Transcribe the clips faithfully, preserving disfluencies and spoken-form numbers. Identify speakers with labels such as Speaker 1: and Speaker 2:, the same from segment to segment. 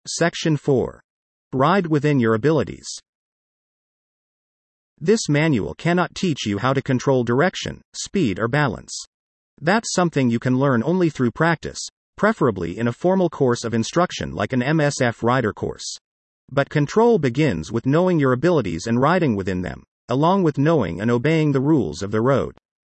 Speaker 1: Section four. Ride within your abilities. This manual cannot teach you how to control direction, speed, or balance. That's something you can learn only through practice, preferably in a formal course of instruction like an M S F rider course. But control begins with knowing your abilities and riding within them, along with knowing and obeying the rules of the road.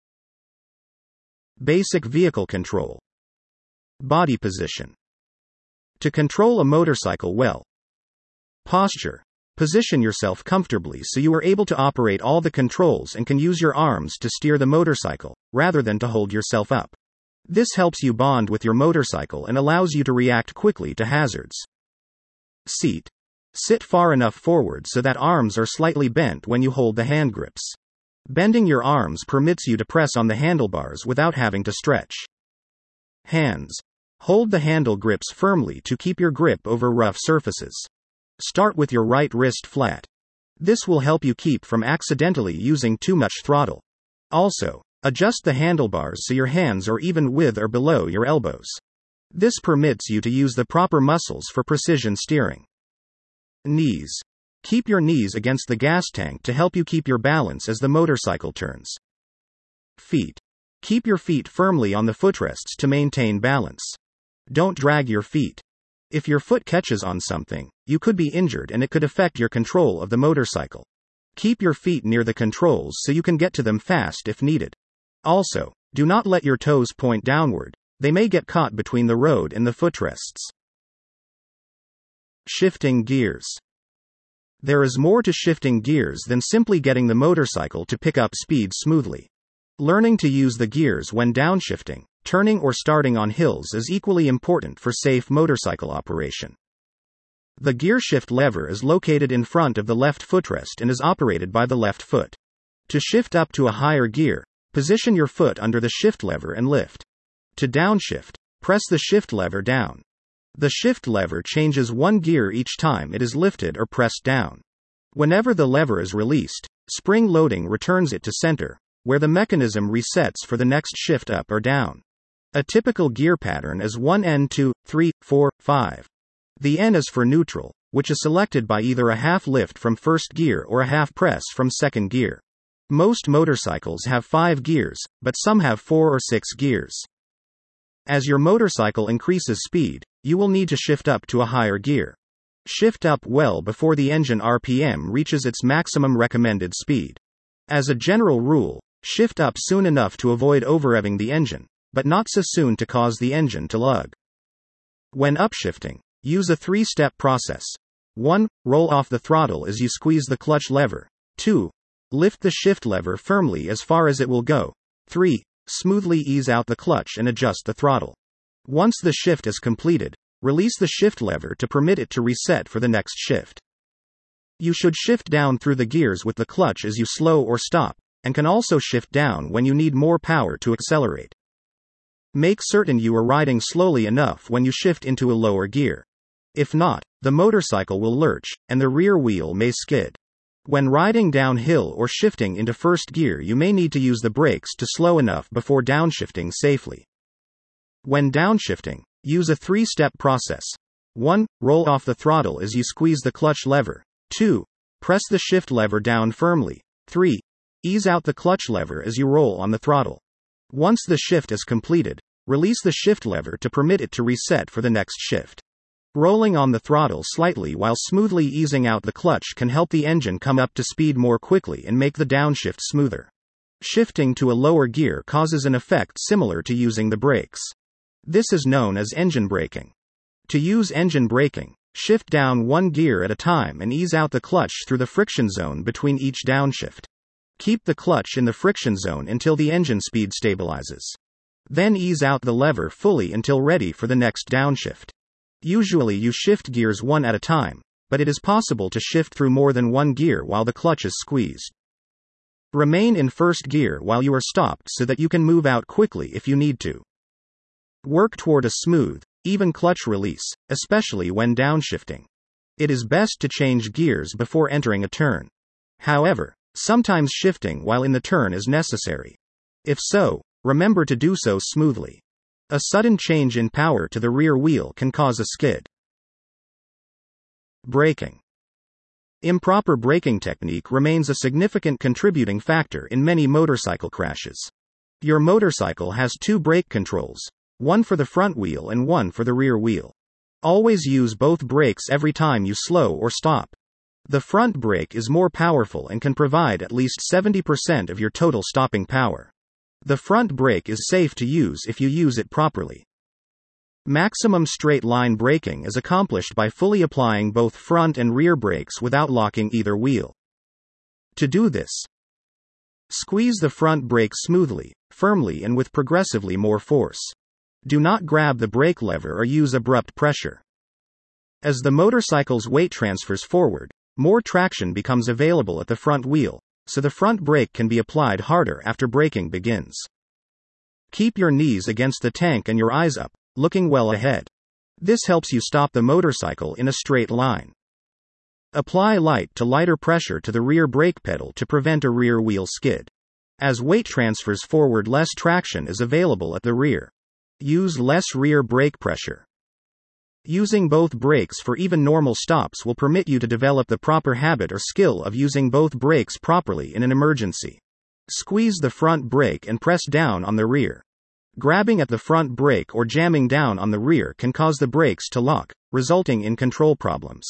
Speaker 1: Basic vehicle control. Body position. To control a motorcycle well. Posture. Position yourself comfortably so you are able to operate all the controls and can use your arms to steer the motorcycle, rather than to hold yourself up. This helps you bond with your motorcycle and allows you to react quickly to hazards. Seat. Sit far enough forward so that arms are slightly bent when you hold the hand grips. Bending your arms permits you to press on the handlebars without having to stretch. Hands. Hold the handle grips firmly to keep your grip over rough surfaces. Start with your right wrist flat. This will help you keep from accidentally using too much throttle. Also, adjust the handlebars so your hands are even with or below your elbows. This permits you to use the proper muscles for precision steering. Knees. Keep your knees against the gas tank to help you keep your balance as the motorcycle turns. Feet. Keep your feet firmly on the footrests to maintain balance. Don't drag your feet. If your foot catches on something, you could be injured and it could affect your control of the motorcycle. Keep your feet near the controls so you can get to them fast if needed. Also, do not let your toes point downward, they may get caught between the road and the footrests. Shifting gears. There is more to shifting gears than simply getting the motorcycle to pick up speed smoothly. Learning to use the gears when downshifting, turning or starting on hills is equally important for safe motorcycle operation. The gear shift lever is located in front of the left footrest and is operated by the left foot. To shift up to a higher gear, position your foot under the shift lever and lift. To downshift, press the shift lever down. The shift lever changes one gear each time it is lifted or pressed down. Whenever the lever is released, spring loading returns it to center, where the mechanism resets for the next shift up or down. A typical gear pattern is one N two, three, four, five. The N is for neutral, which is selected by either a half lift from first gear or a half press from second gear. Most motorcycles have five gears, but some have four or six gears. As your motorcycle increases speed, you will need to shift up to a higher gear. Shift up well before the engine R P M reaches its maximum recommended speed. As a general rule, shift up soon enough to avoid overrevving the engine, but not so soon to cause the engine to lug. When upshifting, use a three-step process. one. Roll off the throttle as you squeeze the clutch lever. two. Lift the shift lever firmly as far as it will go. three. Smoothly ease out the clutch and adjust the throttle. Once the shift is completed, release the shift lever to permit it to reset for the next shift. You should shift down through the gears with the clutch as you slow or stop, and can also shift down when you need more power to accelerate. Make certain you are riding slowly enough when you shift into a lower gear. If not, the motorcycle will lurch, and the rear wheel may skid. When riding downhill or shifting into first gear, you may need to use the brakes to slow enough before downshifting safely. When downshifting, use a three-step process. one. Roll off the throttle as you squeeze the clutch lever. two. Press the shift lever down firmly. three. Ease out the clutch lever as you roll on the throttle. Once the shift is completed, release the shift lever to permit it to reset for the next shift. Rolling on the throttle slightly while smoothly easing out the clutch can help the engine come up to speed more quickly and make the downshift smoother. Shifting to a lower gear causes an effect similar to using the brakes. This is known as engine braking. To use engine braking, shift down one gear at a time and ease out the clutch through the friction zone between each downshift. Keep the clutch in the friction zone until the engine speed stabilizes. Then ease out the lever fully until ready for the next downshift. Usually you shift gears one at a time, but it is possible to shift through more than one gear while the clutch is squeezed. Remain in first gear while you are stopped so that you can move out quickly if you need to. Work toward a smooth, even clutch release, especially when downshifting. It is best to change gears before entering a turn. However, sometimes shifting while in the turn is necessary. If so, remember to do so smoothly. A sudden change in power to the rear wheel can cause a skid. Braking. Improper braking technique remains a significant contributing factor in many motorcycle crashes. Your motorcycle has two brake controls, one for the front wheel and one for the rear wheel. Always use both brakes every time you slow or stop. The front brake is more powerful and can provide at least seventy percent of your total stopping power. The front brake is safe to use if you use it properly. Maximum straight line braking is accomplished by fully applying both front and rear brakes without locking either wheel. To do this, squeeze the front brake smoothly, firmly, and with progressively more force. Do not grab the brake lever or use abrupt pressure. As the motorcycle's weight transfers forward, more traction becomes available at the front wheel, so the front brake can be applied harder after braking begins. Keep your knees against the tank and your eyes up, looking well ahead. This helps you stop the motorcycle in a straight line. Apply light to lighter pressure to the rear brake pedal to prevent a rear wheel skid. As weight transfers forward, less traction is available at the rear. Use less rear brake pressure. Using both brakes for even normal stops will permit you to develop the proper habit or skill of using both brakes properly in an emergency. Squeeze the front brake and press down on the rear. Grabbing at the front brake or jamming down on the rear can cause the brakes to lock, resulting in control problems.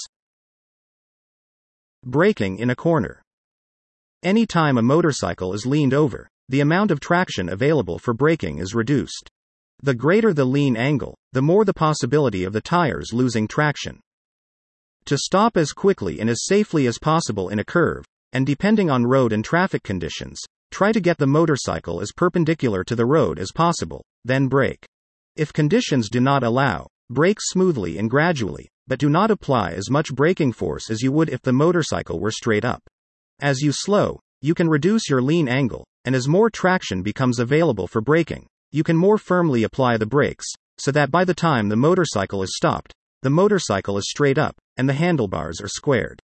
Speaker 1: Braking in a corner. Anytime a motorcycle is leaned over, the amount of traction available for braking is reduced. The greater the lean angle, the more the possibility of the tires losing traction. To stop as quickly and as safely as possible in a curve, and depending on road and traffic conditions, try to get the motorcycle as perpendicular to the road as possible, then brake. If conditions do not allow, brake smoothly and gradually, but do not apply as much braking force as you would if the motorcycle were straight up. As you slow, you can reduce your lean angle, and as more traction becomes available for braking, you can more firmly apply the brakes, so that by the time the motorcycle is stopped, the motorcycle is straight up, and the handlebars are squared.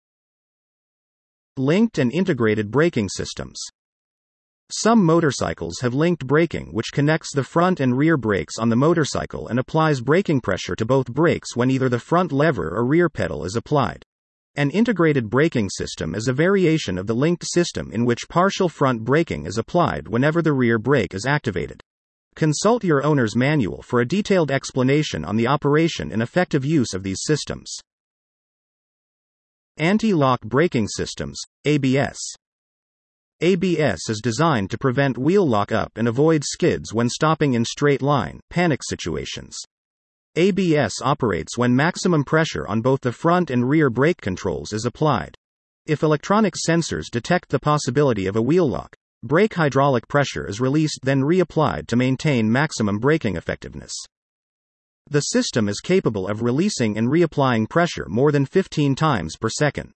Speaker 1: Linked and integrated braking systems. Some motorcycles have linked braking, which connects the front and rear brakes on the motorcycle and applies braking pressure to both brakes when either the front lever or rear pedal is applied. An integrated braking system is a variation of the linked system in which partial front braking is applied whenever the rear brake is activated. Consult your owner's manual for a detailed explanation on the operation and effective use of these systems. Anti-lock braking systems, A B S. A B S is designed to prevent wheel lock-up and avoid skids when stopping in straight-line, panic situations. A B S operates when maximum pressure on both the front and rear brake controls is applied. If electronic sensors detect the possibility of a wheel lock, brake hydraulic pressure is released then reapplied to maintain maximum braking effectiveness. The system is capable of releasing and reapplying pressure more than fifteen times per second.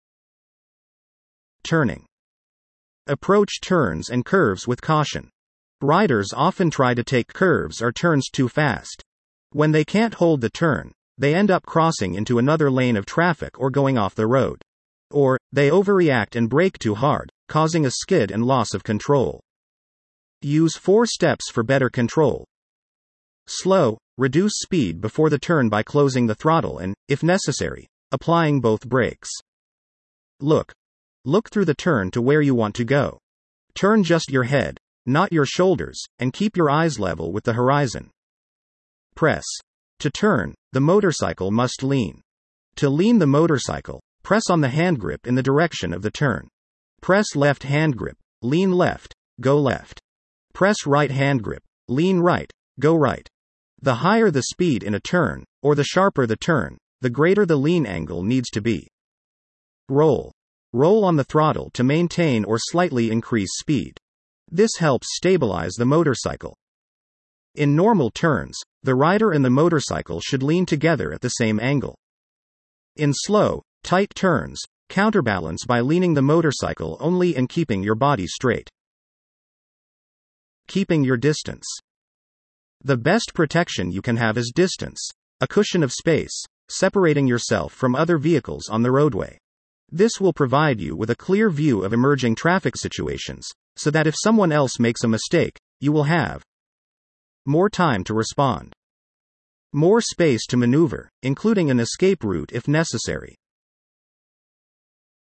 Speaker 1: Turning. Approach turns and curves with caution. Riders often try to take curves or turns too fast. When they can't hold the turn, they end up crossing into another lane of traffic or going off the road. Or, they overreact and brake too hard, causing a skid and loss of control. Use four steps for better control. Slow, reduce speed before the turn by closing the throttle and, if necessary, applying both brakes. Look. Look through the turn to where you want to go. Turn just your head, not your shoulders, and keep your eyes level with the horizon. Press. To turn, the motorcycle must lean. To lean the motorcycle, press on the handgrip in the direction of the turn. Press left handgrip, lean left, go left. Press right handgrip, lean right, go right. The higher the speed in a turn, or the sharper the turn, the greater the lean angle needs to be. Roll. Roll on the throttle to maintain or slightly increase speed. This helps stabilize the motorcycle. In normal turns, the rider and the motorcycle should lean together at the same angle. In slow, tight turns, counterbalance by leaning the motorcycle only and keeping your body straight. Keeping your distance. The best protection you can have is distance, a cushion of space, separating yourself from other vehicles on the roadway. This will provide you with a clear view of emerging traffic situations, so that if someone else makes a mistake, you will have more time to respond, more space to maneuver, including an escape route if necessary.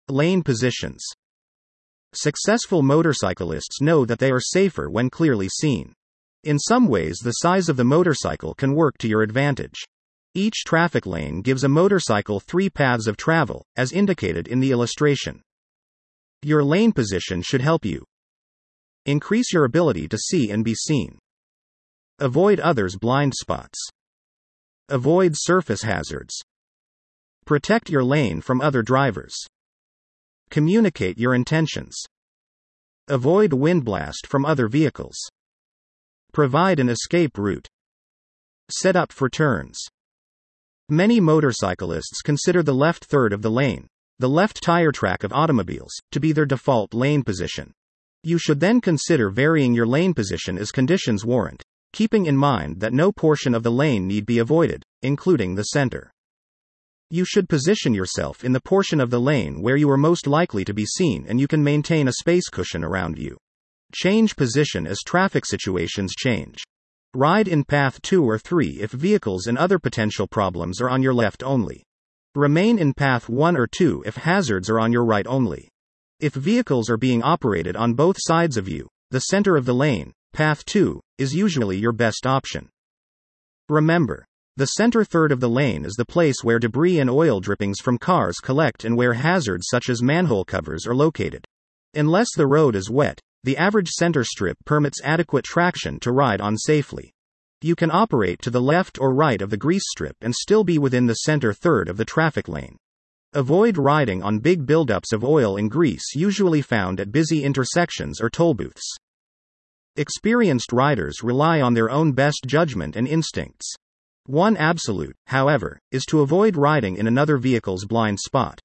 Speaker 1: Lane positions. Successful motorcyclists know that they are safer when clearly seen. In some ways, the size of the motorcycle can work to your advantage. Each traffic lane gives a motorcycle three paths of travel, as indicated in the illustration. Your lane position should help you increase your ability to see and be seen. Avoid others' blind spots. Avoid surface hazards. Protect your lane from other drivers. Communicate your intentions. Avoid windblast from other vehicles. Provide an escape route. Set up for turns. Many motorcyclists consider the left third of the lane, the left tire track of automobiles, to be their default lane position. You should then consider varying your lane position as conditions warrant, keeping in mind that no portion of the lane need be avoided, including the center. You should position yourself in the portion of the lane where you are most likely to be seen and you can maintain a space cushion around you. Change position as traffic situations change. Ride in path two or three if vehicles and other potential problems are on your left only. Remain in path one or two if hazards are on your right only. If vehicles are being operated on both sides of you, the center of the lane, path two, is usually your best option. Remember, the center third of the lane is the place where debris and oil drippings from cars collect and where hazards such as manhole covers are located. Unless the road is wet, the average center strip permits adequate traction to ride on safely. You can operate to the left or right of the grease strip and still be within the center third of the traffic lane. Avoid riding on big buildups of oil and grease usually found at busy intersections or toll booths. Experienced riders rely on their own best judgment and instincts. One absolute, however, is to avoid riding in another vehicle's blind spot.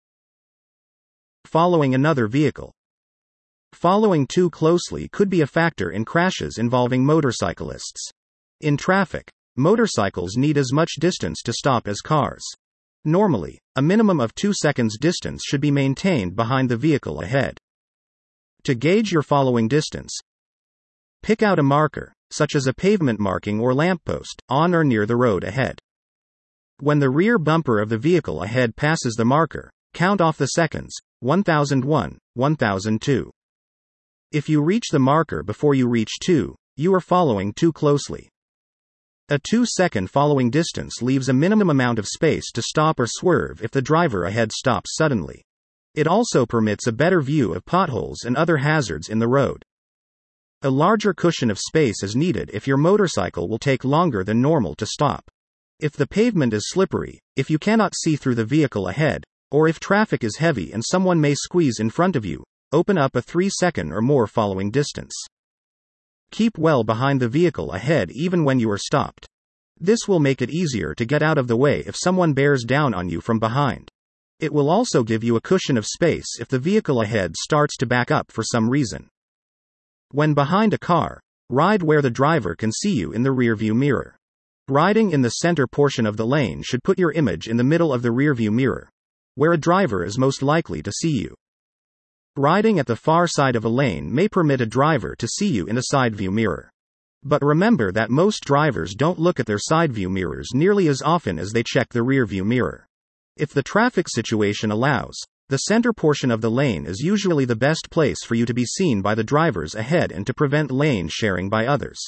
Speaker 1: Following another vehicle. Following too closely could be a factor in crashes involving motorcyclists. In traffic, motorcycles need as much distance to stop as cars. Normally, a minimum of two seconds distance should be maintained behind the vehicle ahead. To gauge your following distance, pick out a marker, such as a pavement marking or lamppost, on or near the road ahead. When the rear bumper of the vehicle ahead passes the marker, count off the seconds, one thousand one, one thousand two. If you reach the marker before you reach two, you are following too closely. A two-second following distance leaves a minimum amount of space to stop or swerve if the driver ahead stops suddenly. It also permits a better view of potholes and other hazards in the road. A larger cushion of space is needed if your motorcycle will take longer than normal to stop. If the pavement is slippery, if you cannot see through the vehicle ahead, or if traffic is heavy and someone may squeeze in front of you, open up a three-second or more following distance. Keep well behind the vehicle ahead even when you are stopped. This will make it easier to get out of the way if someone bears down on you from behind. It will also give you a cushion of space if the vehicle ahead starts to back up for some reason. When behind a car, ride where the driver can see you in the rearview mirror. Riding in the center portion of the lane should put your image in the middle of the rearview mirror, where a driver is most likely to see you. Riding at the far side of a lane may permit a driver to see you in a side view mirror. But remember that most drivers don't look at their side view mirrors nearly as often as they check the rear view mirror. If the traffic situation allows, the center portion of the lane is usually the best place for you to be seen by the drivers ahead and to prevent lane sharing by others.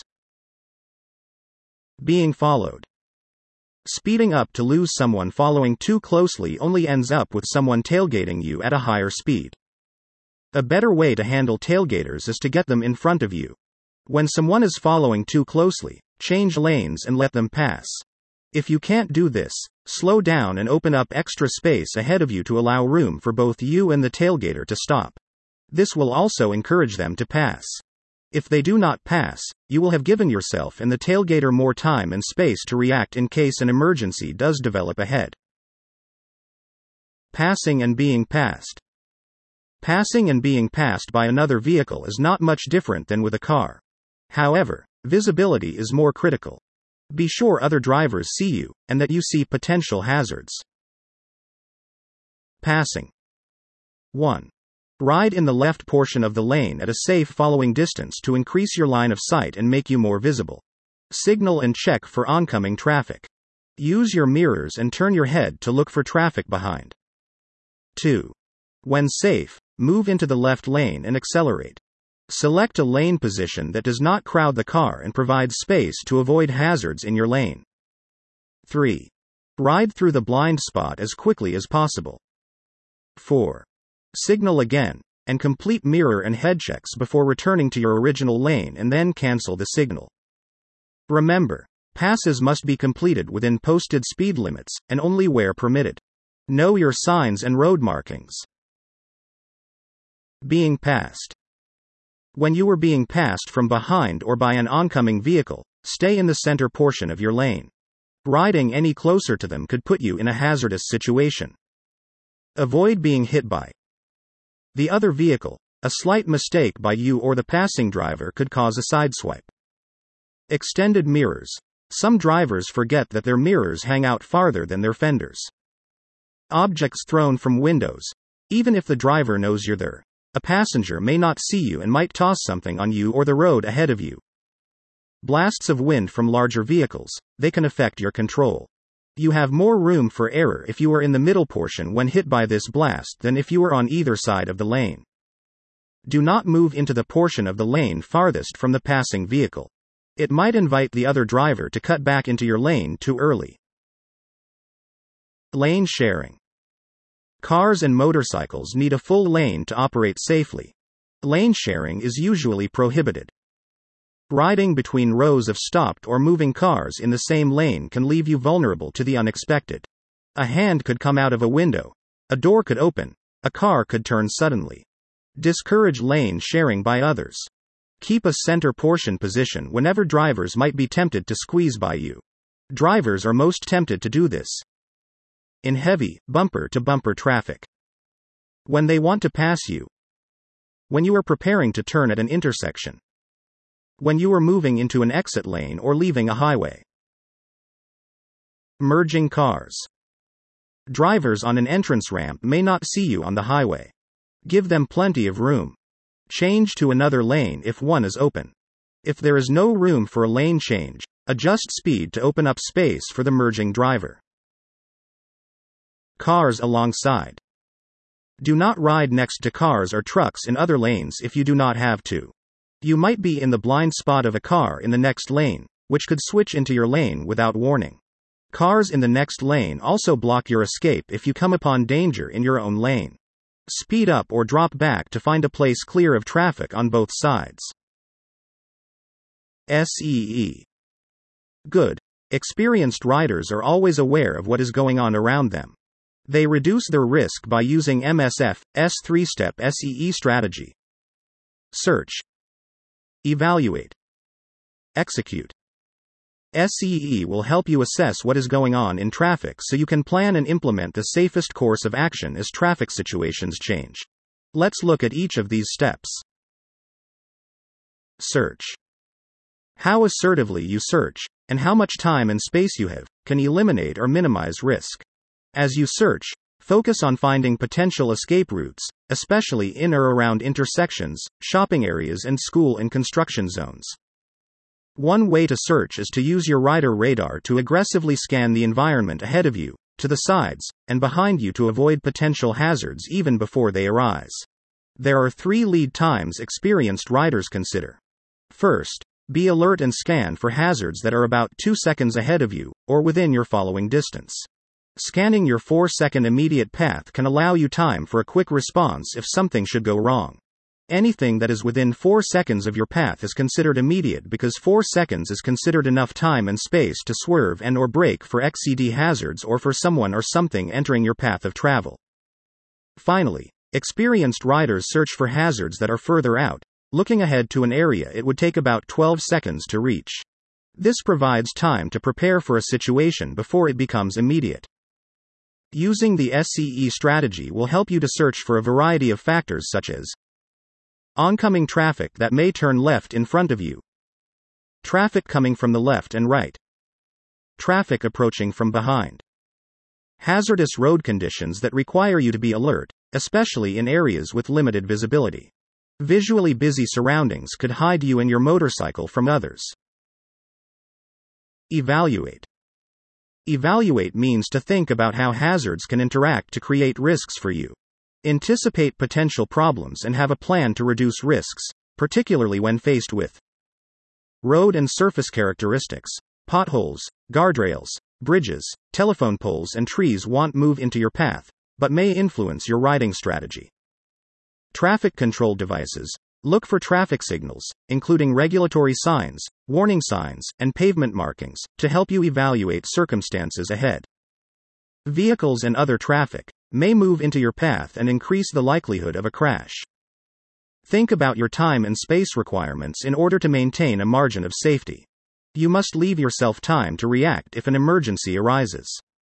Speaker 1: Being followed. Speeding up to lose someone following too closely only ends up with someone tailgating you at a higher speed. A better way to handle tailgaters is to get them in front of you. When someone is following too closely, change lanes and let them pass. If you can't do this, slow down and open up extra space ahead of you to allow room for both you and the tailgater to stop. This will also encourage them to pass. If they do not pass, you will have given yourself and the tailgater more time and space to react in case an emergency does develop ahead. Passing and being passed. Passing and being passed by another vehicle is not much different than with a car. However, visibility is more critical. Be sure other drivers see you, and that you see potential hazards. Passing. one. Ride in the left portion of the lane at a safe following distance to increase your line of sight and make you more visible. Signal and check for oncoming traffic. Use your mirrors and turn your head to look for traffic behind. two. When safe, move into the left lane and accelerate. Select a lane position that does not crowd the car and provides space to avoid hazards in your lane. three. Ride through the blind spot as quickly as possible. four. Signal again, and complete mirror and head checks before returning to your original lane and then cancel the signal. Remember, passes must be completed within posted speed limits, and only where permitted. Know your signs and road markings. Being passed. When you are being passed from behind or by an oncoming vehicle, stay in the center portion of your lane. Riding any closer to them could put you in a hazardous situation. Avoid being hit by the other vehicle. A slight mistake by you or the passing driver could cause a sideswipe. Extended mirrors. Some drivers forget that their mirrors hang out farther than their fenders. Objects thrown from windows. Even if the driver knows you're there, a passenger may not see you and might toss something on you or the road ahead of you. Blasts of wind from larger vehicles. They can affect your control. You have more room for error if you are in the middle portion when hit by this blast than if you are on either side of the lane. Do not move into the portion of the lane farthest from the passing vehicle. It might invite the other driver to cut back into your lane too early. Lane sharing. Cars and motorcycles need a full lane to operate safely. Lane sharing is usually prohibited. Riding between rows of stopped or moving cars in the same lane can leave you vulnerable to the unexpected. A hand could come out of a window. A door could open. A car could turn suddenly. Discourage lane sharing by others. Keep a center portion position whenever drivers might be tempted to squeeze by you. Drivers are most tempted to do this in heavy, bumper-to-bumper traffic. When they want to pass you. When you are preparing to turn at an intersection. When you are moving into an exit lane or leaving a highway. Merging cars. Drivers on an entrance ramp may not see you on the highway. Give them plenty of room. Change to another lane if one is open. If there is no room for a lane change, adjust speed to open up space for the merging driver. Cars alongside. Do not ride next to cars or trucks in other lanes if you do not have to. You might be in the blind spot of a car in the next lane, which could switch into your lane without warning. Cars in the next lane also block your escape if you come upon danger in your own lane. Speed up or drop back to find a place clear of traffic on both sides. S E E. Good. Experienced riders are always aware of what is going on around them. They reduce their risk by using M S F's three-step S E E strategy. Search. Evaluate. Execute. S E E will help you assess what is going on in traffic so you can plan and implement the safest course of action as traffic situations change. Let's look at each of these steps. Search. How assertively you search, and how much time and space you have, can eliminate or minimize risk. As you search, focus on finding potential escape routes, especially in or around intersections, shopping areas, and school and construction zones. One way to search is to use your rider radar to aggressively scan the environment ahead of you, to the sides, and behind you to avoid potential hazards even before they arise. There are three lead times experienced riders consider. First, be alert and scan for hazards that are about two seconds ahead of you, or within your following distance. Scanning your four second immediate path can allow you time for a quick response if something should go wrong. Anything that is within four seconds of your path is considered immediate because four seconds is considered enough time and space to swerve and or brake for X C D hazards or for someone or something entering your path of travel. Finally, experienced riders search for hazards that are further out, looking ahead to an area it would take about twelve seconds to reach. This provides time to prepare for a situation before it becomes immediate. Using the S E E strategy will help you to search for a variety of factors such as oncoming traffic that may turn left in front of you, traffic coming from the left and right, traffic approaching from behind, hazardous road conditions that require you to be alert, especially in areas with limited visibility. Visually busy surroundings could hide you and your motorcycle from others. Evaluate. Evaluate means to think about how hazards can interact to create risks for you. Anticipate potential problems and have a plan to reduce risks, particularly when faced with road and surface characteristics. Potholes, guardrails, bridges, telephone poles, and trees won't move into your path, but may influence your riding strategy. Traffic control devices. Look for traffic signals, including regulatory signs, warning signs, and pavement markings, to help you evaluate circumstances ahead. Vehicles and other traffic may move into your path and increase the likelihood of a crash. Think about your time and space requirements in order to maintain a margin of safety. You must leave yourself time to react if an emergency arises.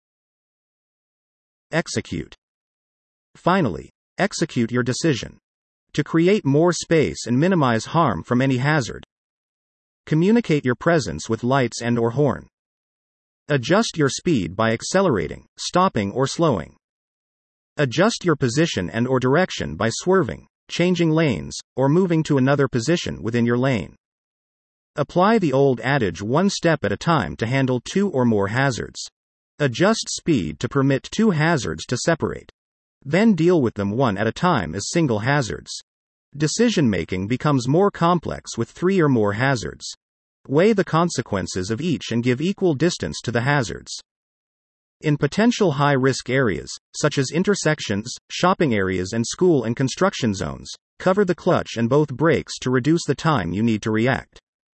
Speaker 1: Execute. Finally, execute your decision. To create more space and minimize harm from any hazard, communicate your presence with lights and or horn. Adjust your speed by accelerating, stopping or slowing. Adjust your position and or direction by swerving, changing lanes, or moving to another position within your lane. Apply the old adage one step at a time to handle two or more hazards. Adjust speed to permit two hazards to separate. Then deal with them one at a time as single hazards. Decision-making becomes more complex with three or more hazards. Weigh the consequences of each and give equal distance to the hazards. In potential high-risk areas, such as intersections, shopping areas, and school and construction zones, cover the clutch and both brakes to reduce the time you need to react.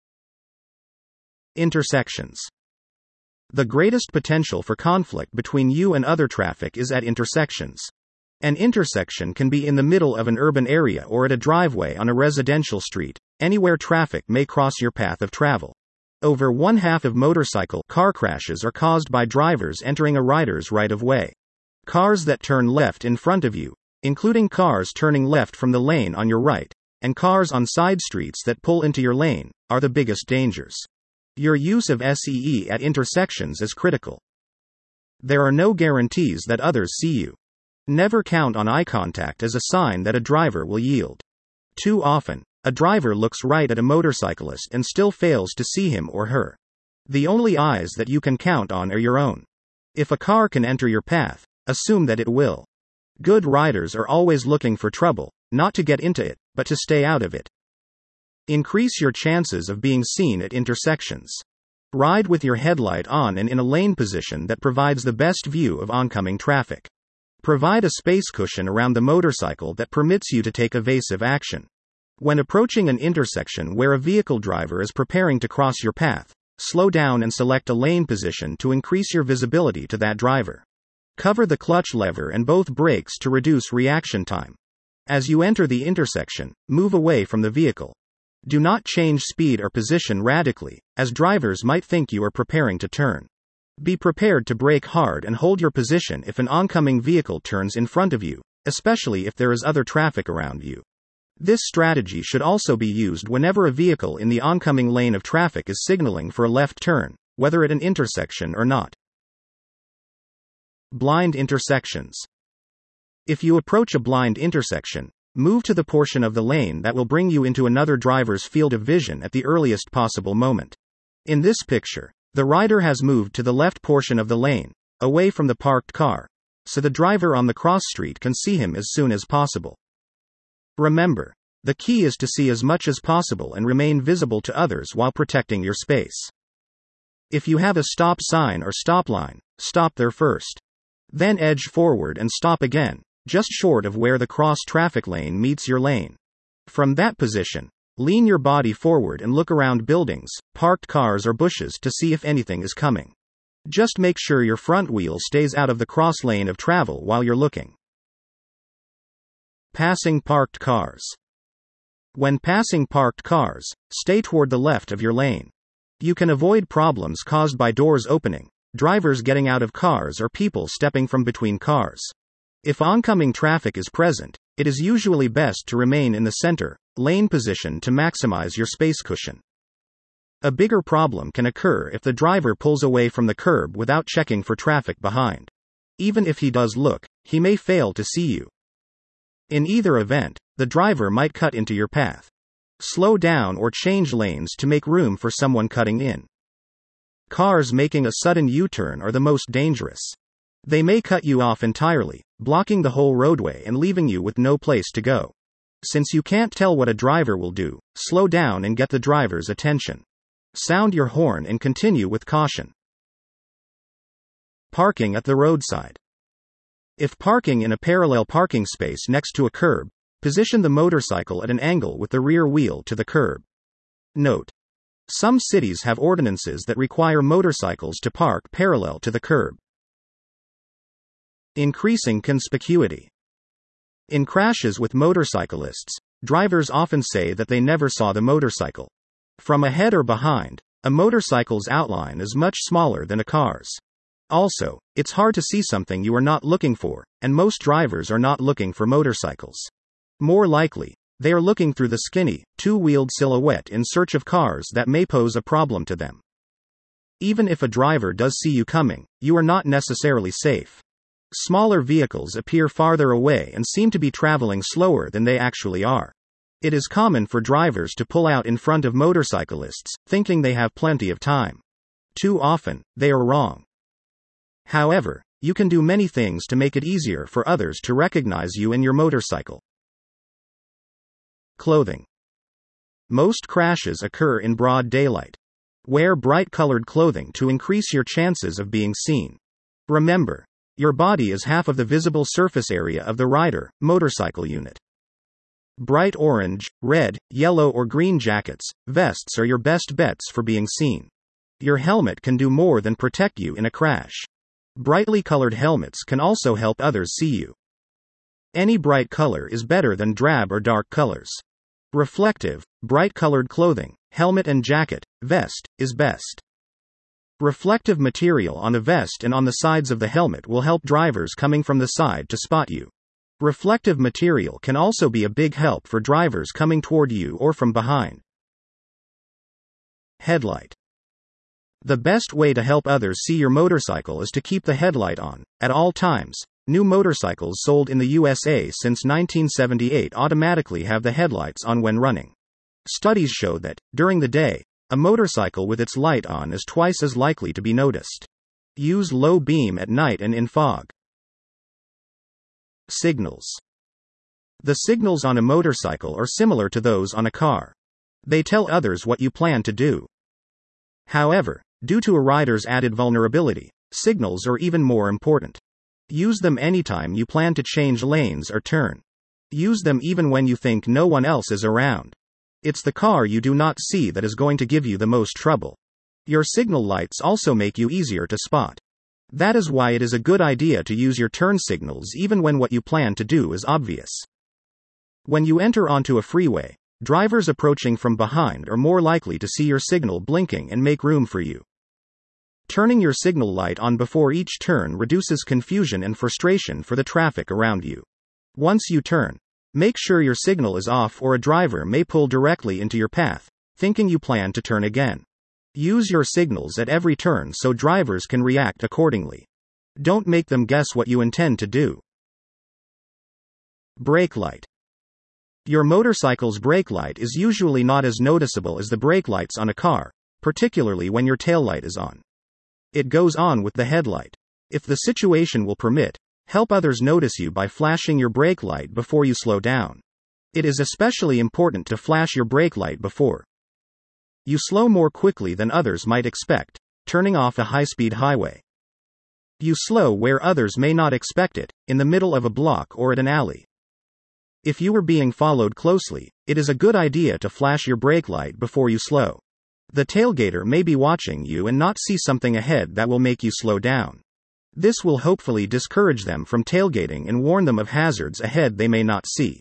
Speaker 1: Intersections. The greatest potential for conflict between you and other traffic is at intersections. An intersection can be in the middle of an urban area or at a driveway on a residential street, anywhere traffic may cross your path of travel. Over one half of motorcycle car crashes are caused by drivers entering a rider's right-of-way. Cars that turn left in front of you, including cars turning left from the lane on your right, and cars on side streets that pull into your lane, are the biggest dangers. Your use of S E E at intersections is critical. There are no guarantees that others see you. Never count on eye contact as a sign that a driver will yield. Too often, a driver looks right at a motorcyclist and still fails to see him or her. The only eyes that you can count on are your own. If a car can enter your path, assume that it will. Good riders are always looking for trouble, not to get into it, but to stay out of it. Increase your chances of being seen at intersections. Ride with your headlight on and in a lane position that provides the best view of oncoming traffic. Provide a space cushion around the motorcycle that permits you to take evasive action. When approaching an intersection where a vehicle driver is preparing to cross your path, slow down and select a lane position to increase your visibility to that driver. Cover the clutch lever and both brakes to reduce reaction time. As you enter the intersection, move away from the vehicle. Do not change speed or position radically, as drivers might think you are preparing to turn. Be prepared to brake hard and hold your position if an oncoming vehicle turns in front of you, especially if there is other traffic around you. This strategy should also be used whenever a vehicle in the oncoming lane of traffic is signaling for a left turn, whether at an intersection or not. Blind intersections. If you approach a blind intersection, move to the portion of the lane that will bring you into another driver's field of vision at the earliest possible moment. In this picture, the rider has moved to the left portion of the lane, away from the parked car, so the driver on the cross street can see him as soon as possible. Remember, the key is to see as much as possible and remain visible to others while protecting your space. If you have a stop sign or stop line, stop there first. Then edge forward and stop again, just short of where the cross traffic lane meets your lane. From that position, lean your body forward and look around buildings, parked cars or bushes to see if anything is coming. Just make sure your front wheel stays out of the cross lane of travel while you're looking. Passing parked cars. When passing parked cars, stay toward the left of your lane. You can avoid problems caused by doors opening, drivers getting out of cars, or people stepping from between cars. If oncoming traffic is present, it is usually best to remain in the center lane position to maximize your space cushion. A bigger problem can occur if the driver pulls away from the curb without checking for traffic behind. Even if he does look, he may fail to see you. In either event, the driver might cut into your path. Slow down or change lanes to make room for someone cutting in. Cars making a sudden U-turn are the most dangerous. They may cut you off entirely, blocking the whole roadway and leaving you with no place to go. Since you can't tell what a driver will do, slow down and get the driver's attention. Sound your horn and continue with caution. Parking at the roadside. If parking in a parallel parking space next to a curb, position the motorcycle at an angle with the rear wheel to the curb. Note: some cities have ordinances that require motorcycles to park parallel to the curb. Increasing conspicuity. In crashes with motorcyclists, drivers often say that they never saw the motorcycle. From ahead or behind, a motorcycle's outline is much smaller than a car's. Also, it's hard to see something you are not looking for, and most drivers are not looking for motorcycles. More likely, they are looking through the skinny, two-wheeled silhouette in search of cars that may pose a problem to them. Even if a driver does see you coming, you are not necessarily safe. Smaller vehicles appear farther away and seem to be traveling slower than they actually are. It is common for drivers to pull out in front of motorcyclists, thinking they have plenty of time. Too often, they are wrong. However, you can do many things to make it easier for others to recognize you and your motorcycle. Clothing. Most crashes occur in broad daylight. Wear bright-colored clothing to increase your chances of being seen. Remember, your body is half of the visible surface area of the rider, motorcycle unit. Bright orange, red, yellow or green jackets, vests are your best bets for being seen. Your helmet can do more than protect you in a crash. Brightly colored helmets can also help others see you. Any bright color is better than drab or dark colors. Reflective, bright-colored clothing, helmet and jacket, vest, is best. Reflective material on a vest and on the sides of the helmet will help drivers coming from the side to spot you. Reflective material can also be a big help for drivers coming toward you or from behind. Headlight. The best way to help others see your motorcycle is to keep the headlight on, at all times. New motorcycles sold in the U S A since nineteen seventy-eight automatically have the headlights on when running. Studies show that, during the day, a motorcycle with its light on is twice as likely to be noticed. Use low beam at night and in fog. Signals. The signals on a motorcycle are similar to those on a car. They tell others what you plan to do. However, due to a rider's added vulnerability, signals are even more important. Use them anytime you plan to change lanes or turn. Use them even when you think no one else is around. It's the car you do not see that is going to give you the most trouble. Your signal lights also make you easier to spot. That is why it is a good idea to use your turn signals even when what you plan to do is obvious. When you enter onto a freeway, drivers approaching from behind are more likely to see your signal blinking and make room for you. Turning your signal light on before each turn reduces confusion and frustration for the traffic around you. Once you turn, make sure your signal is off or a driver may pull directly into your path, thinking you plan to turn again. Use your signals at every turn so drivers can react accordingly. Don't make them guess what you intend to do. Brake light. Your motorcycle's brake light is usually not as noticeable as the brake lights on a car, particularly when your taillight is on. It goes on with the headlight. If the situation will permit, help others notice you by flashing your brake light before you slow down. It is especially important to flash your brake light before you slow more quickly than others might expect, turning off a high-speed highway. You slow where others may not expect it, in the middle of a block or at an alley. If you are being followed closely, it is a good idea to flash your brake light before you slow. The tailgater may be watching you and not see something ahead that will make you slow down. This will hopefully discourage them from tailgating and warn them of hazards ahead they may not see.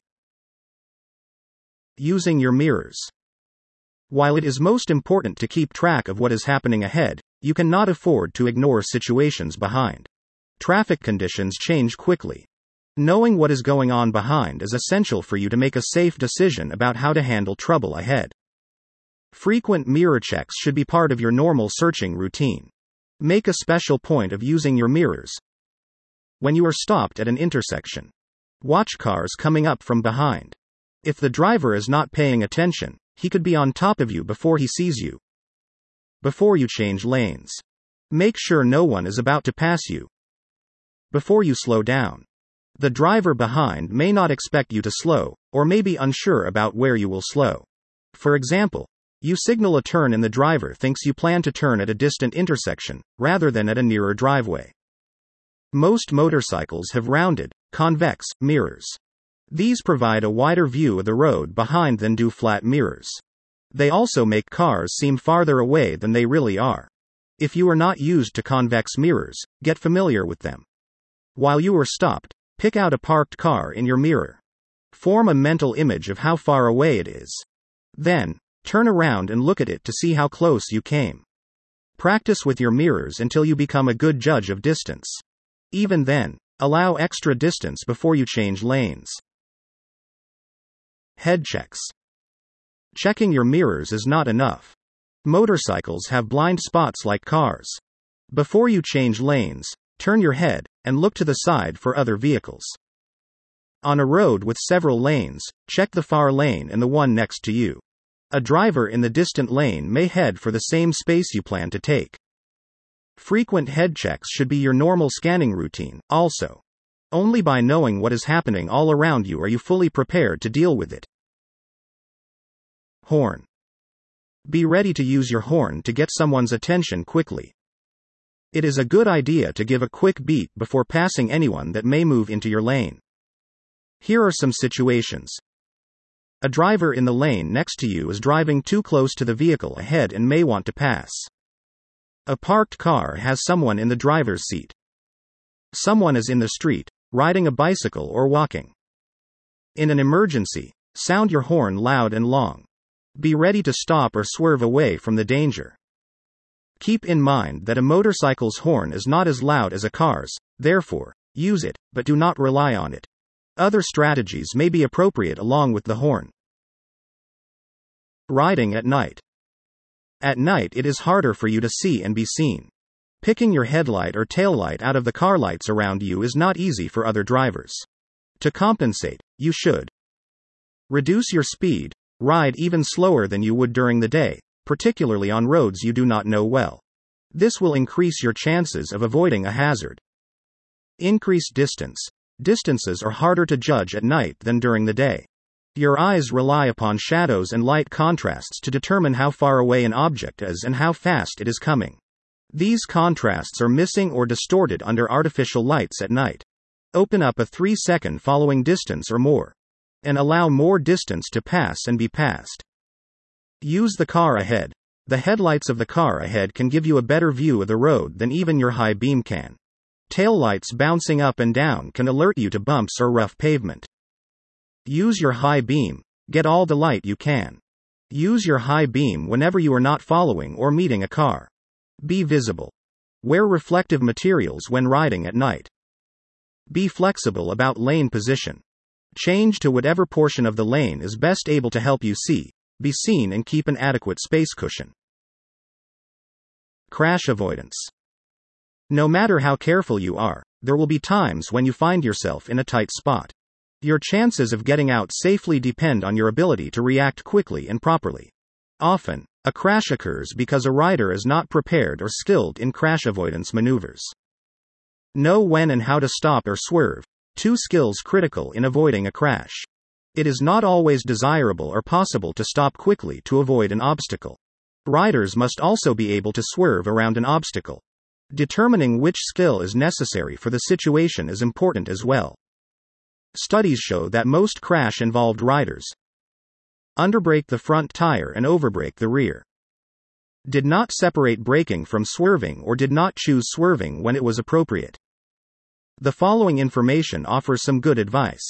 Speaker 1: Using your mirrors. While it is most important to keep track of what is happening ahead, you cannot afford to ignore situations behind. Traffic conditions change quickly. Knowing what is going on behind is essential for you to make a safe decision about how to handle trouble ahead. Frequent mirror checks should be part of your normal searching routine. Make a special point of using your mirrors when you are stopped at an intersection. Watch cars coming up from behind. If the driver is not paying attention, he could be on top of you before he sees you. Before you change lanes, make sure no one is about to pass you. before you slow down. The driver behind may not expect you to slow, or may be unsure about where you will slow. For example, you signal a turn and the driver thinks you plan to turn at a distant intersection, rather than at a nearer driveway. Most motorcycles have rounded, convex, mirrors. These provide a wider view of the road behind than do flat mirrors. They also make cars seem farther away than they really are. If you are not used to convex mirrors, get familiar with them. While you are stopped, pick out a parked car in your mirror. Form a mental image of how far away it is. Then, turn around and look at it to see how close you came. Practice with your mirrors until you become a good judge of distance. Even then, allow extra distance before you change lanes. Head checks. Checking your mirrors is not enough. Motorcycles have blind spots like cars. Before you change lanes, turn your head and look to the side for other vehicles. On a road with several lanes, check the far lane and the one next to you. A driver in the distant lane may head for the same space you plan to take. Frequent head checks should be your normal scanning routine, also. Only by knowing what is happening all around you are you fully prepared to deal with it. Horn. Be ready to use your horn to get someone's attention quickly. It is a good idea to give a quick beep before passing anyone that may move into your lane. Here are some situations. A driver in the lane next to you is driving too close to the vehicle ahead and may want to pass. A parked car has someone in the driver's seat. Someone is in the street, riding a bicycle or walking. In an emergency, sound your horn loud and long. Be ready to stop or swerve away from the danger. Keep in mind that a motorcycle's horn is not as loud as a car's, therefore, use it, but do not rely on it. Other strategies may be appropriate along with the horn. Riding at night. At night it is harder for you to see and be seen. Picking your headlight or taillight out of the car lights around you is not easy for other drivers. To compensate, you should reduce your speed, ride even slower than you would during the day, particularly on roads you do not know well. This will increase your chances of avoiding a hazard. Increase distance. Distances are harder to judge at night than during the day. Your eyes rely upon shadows and light contrasts to determine how far away an object is and how fast it is coming. These contrasts are missing or distorted under artificial lights at night. Open up a three second following distance or more, and allow more distance to pass and be passed. Use the car ahead. The headlights of the car ahead can give you a better view of the road than even your high beam can. Taillights bouncing up and down can alert you to bumps or rough pavement. Use your high beam. Get all the light you can. Use your high beam whenever you are not following or meeting a car. Be visible. Wear reflective materials when riding at night. Be flexible about lane position. Change to whatever portion of the lane is best able to help you see, be seen and keep an adequate space cushion. Crash avoidance. No matter how careful you are, there will be times when you find yourself in a tight spot. Your chances of getting out safely depend on your ability to react quickly and properly. Often, a crash occurs because a rider is not prepared or skilled in crash avoidance maneuvers. Know when and how to stop or swerve, two skills critical in avoiding a crash. It is not always desirable or possible to stop quickly to avoid an obstacle. Riders must also be able to swerve around an obstacle. Determining which skill is necessary for the situation is important as well. Studies show that most crash-involved riders underbrake the front tire and overbrake the rear. Did not separate braking from swerving or did not choose swerving when it was appropriate. The following information offers some good advice.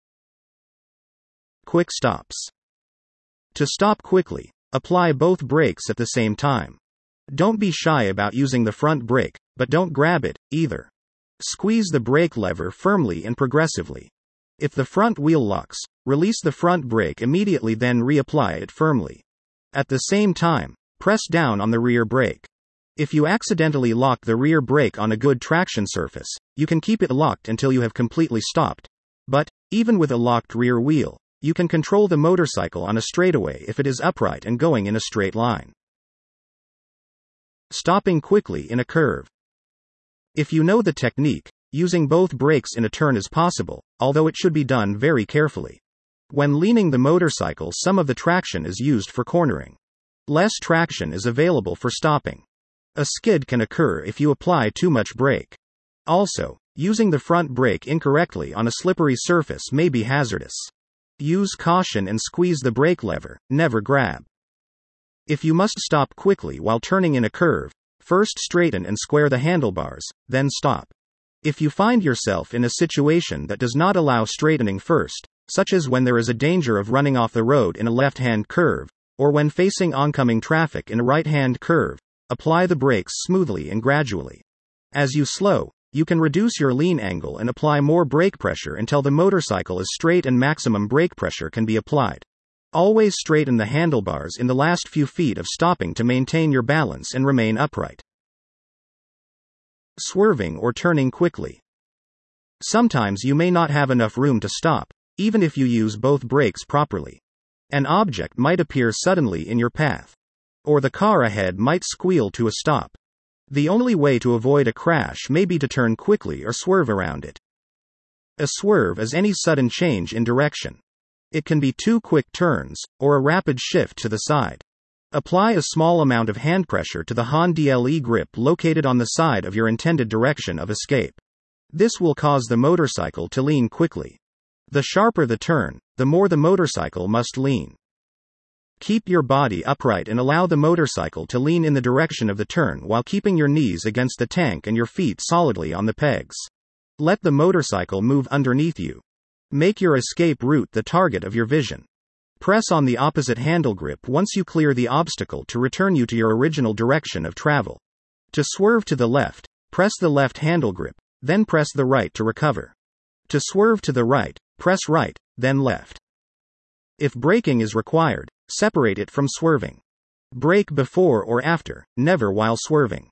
Speaker 1: Quick stops. To stop quickly, apply both brakes at the same time. Don't be shy about using the front brake, but don't grab it, either. Squeeze the brake lever firmly and progressively. If the front wheel locks, release the front brake immediately, then reapply it firmly. At the same time, press down on the rear brake. If you accidentally lock the rear brake on a good traction surface, you can keep it locked until you have completely stopped. But, even with a locked rear wheel, you can control the motorcycle on a straightaway if it is upright and going in a straight line. Stopping quickly in a curve. If you know the technique, Using both brakes in a turn is possible, although it should be done very carefully. When leaning the motorcycle, some of the traction is used for cornering. Less traction is available for stopping. A skid can occur if you apply too much brake. Also, using the front brake incorrectly on a slippery surface may be hazardous. Use caution and squeeze the brake lever, never grab. If you must stop quickly while turning in a curve, first straighten and square the handlebars, then stop. If you find yourself in a situation that does not allow straightening first, such as when there is a danger of running off the road in a left-hand curve, or when facing oncoming traffic in a right-hand curve, apply the brakes smoothly and gradually. As you slow, you can reduce your lean angle and apply more brake pressure until the motorcycle is straight and maximum brake pressure can be applied. Always straighten the handlebars in the last few feet of stopping to maintain your balance and remain upright. Swerving or turning quickly. Sometimes you may not have enough room to stop, even if you use both brakes properly. An object might appear suddenly in your path. Or the car ahead might squeal to a stop. The only way to avoid a crash may be to turn quickly or swerve around it. A swerve is any sudden change in direction. It can be two quick turns, or a rapid shift to the side. Apply a small amount of hand pressure to the handle grip located on the side of your intended direction of escape. This will cause the motorcycle to lean quickly. The sharper the turn, the more the motorcycle must lean. Keep your body upright and allow the motorcycle to lean in the direction of the turn while keeping your knees against the tank and your feet solidly on the pegs. Let the motorcycle move underneath you. Make your escape route the target of your vision. Press on the opposite handle grip once you clear the obstacle to return you to your original direction of travel. To swerve to the left, press the left handle grip, then press the right to recover. To swerve to the right, press right, then left. If braking is required, separate it from swerving. Brake before or after, never while swerving.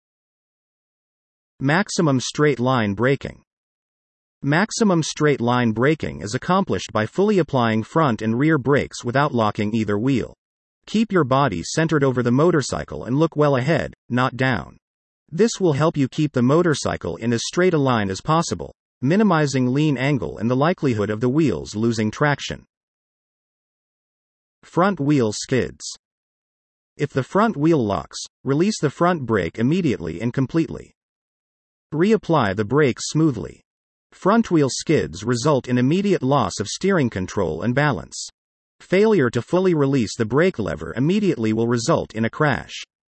Speaker 1: Maximum straight line braking. Maximum straight line braking is accomplished by fully applying front and rear brakes without locking either wheel. Keep your body centered over the motorcycle and look well ahead, not down. This will help you keep the motorcycle in as straight a line as possible, minimizing lean angle and the likelihood of the wheels losing traction. Front wheel skids. If the front wheel locks, release the front brake immediately and completely. Reapply the brakes smoothly. Front wheel skids result in immediate loss of steering control and balance. Failure to fully release the brake lever immediately will result in a crash.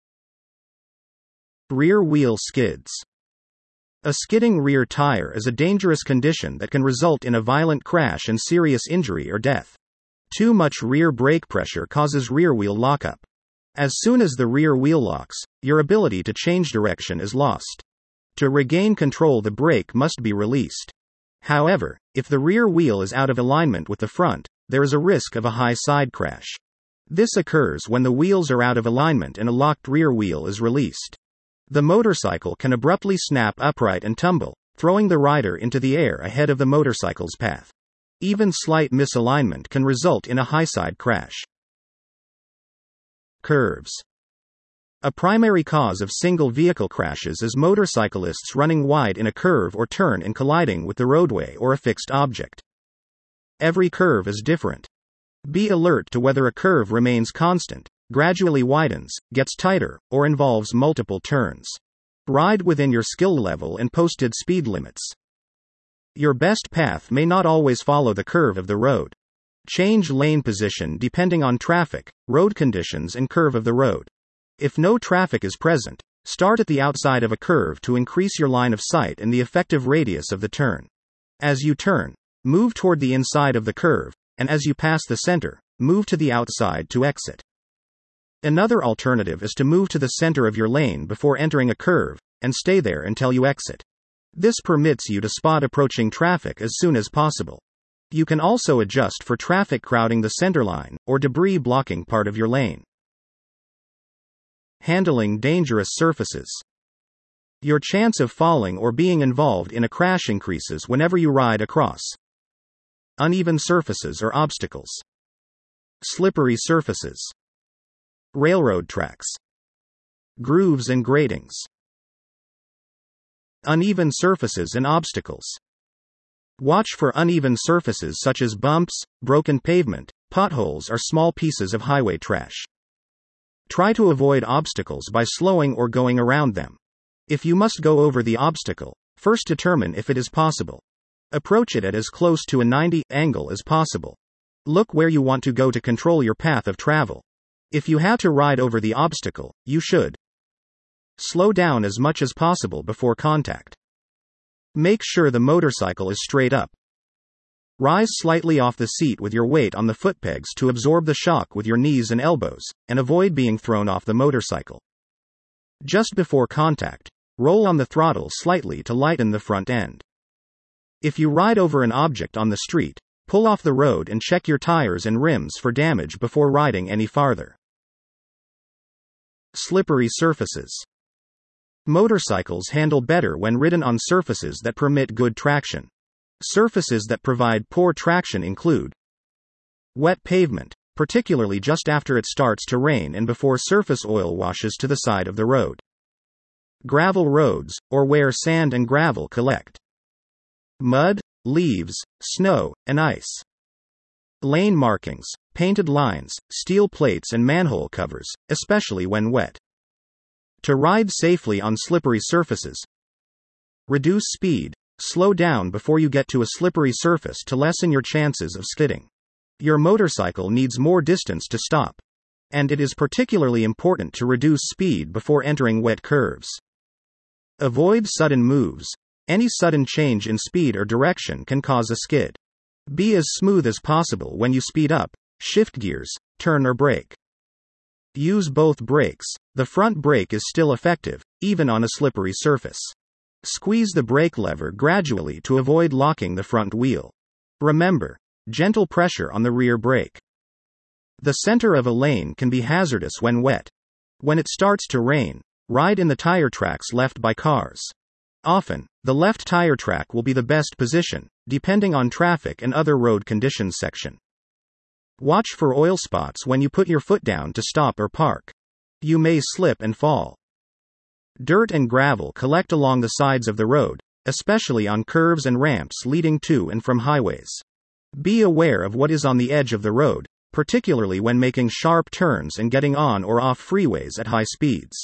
Speaker 1: Rear wheel skids. A skidding rear tire is a dangerous condition that can result in a violent crash and serious injury or death. Too much rear brake pressure causes rear wheel lockup. As soon as the rear wheel locks, your ability to change direction is lost. To regain control, the brake must be released. However, if the rear wheel is out of alignment with the front, there is a risk of a high side crash. This occurs when the wheels are out of alignment and a locked rear wheel is released. The motorcycle can abruptly snap upright and tumble, throwing the rider into the air ahead of the motorcycle's path. Even slight misalignment can result in a high side crash. Curves. A primary cause of single vehicle crashes is motorcyclists running wide in a curve or turn and colliding with the roadway or a fixed object. Every curve is different. Be alert to whether a curve remains constant, gradually widens, gets tighter, or involves multiple turns. Ride within your skill level and posted speed limits. Your best path may not always follow the curve of the road. Change lane position depending on traffic, road conditions, and curve of the road. If no traffic is present, start at the outside of a curve to increase your line of sight and the effective radius of the turn. As you turn, move toward the inside of the curve, and as you pass the center, move to the outside to exit. Another alternative is to move to the center of your lane before entering a curve, and stay there until you exit. This permits you to spot approaching traffic as soon as possible. You can also adjust for traffic crowding the center line, or debris blocking part of your lane. Handling dangerous surfaces. Your chance of falling or being involved in a crash increases whenever you ride across uneven surfaces or obstacles. Slippery surfaces. Railroad tracks. Grooves and gratings. Uneven surfaces and obstacles. Watch for uneven surfaces such as bumps, broken pavement, potholes, or small pieces of highway trash. Try to avoid obstacles by slowing or going around them. If you must go over the obstacle, first determine if it is possible. Approach it at as close to a ninety angle as possible. Look where you want to go to control your path of travel. If you have to ride over the obstacle, you should slow down as much as possible before contact. Make sure the motorcycle is straight up. Rise slightly off the seat with your weight on the foot pegs to absorb the shock with your knees and elbows, and avoid being thrown off the motorcycle. Just before contact, roll on the throttle slightly to lighten the front end. If you ride over an object on the street, pull off the road and check your tires and rims for damage before riding any farther. Slippery surfaces. Motorcycles handle better when ridden on surfaces that permit good traction. Surfaces that provide poor traction include wet pavement, particularly just after it starts to rain and before surface oil washes to the side of the road. Gravel roads, or where sand and gravel collect. Mud, leaves, snow, and ice. Lane markings, painted lines, steel plates, and manhole covers, especially when wet. To ride safely on slippery surfaces, reduce speed. Slow down before you get to a slippery surface to lessen your chances of skidding. Your motorcycle needs more distance to stop. And it is particularly important to reduce speed before entering wet curves. Avoid sudden moves. Any sudden change in speed or direction can cause a skid. Be as smooth as possible when you speed up, shift gears, turn or brake. Use both brakes. The front brake is still effective, even on a slippery surface. Squeeze the brake lever gradually to avoid locking the front wheel. Remember, gentle pressure on the rear brake. The center of a lane can be hazardous when wet. When it starts to rain, ride in the tire tracks left by cars. Often, the left tire track will be the best position, depending on traffic and other road conditions section. Watch for oil spots when you put your foot down to stop or park. You may slip and fall. Dirt and gravel collect along the sides of the road, especially on curves and ramps leading to and from highways. Be aware of what is on the edge of the road, particularly when making sharp turns and getting on or off freeways at high speeds.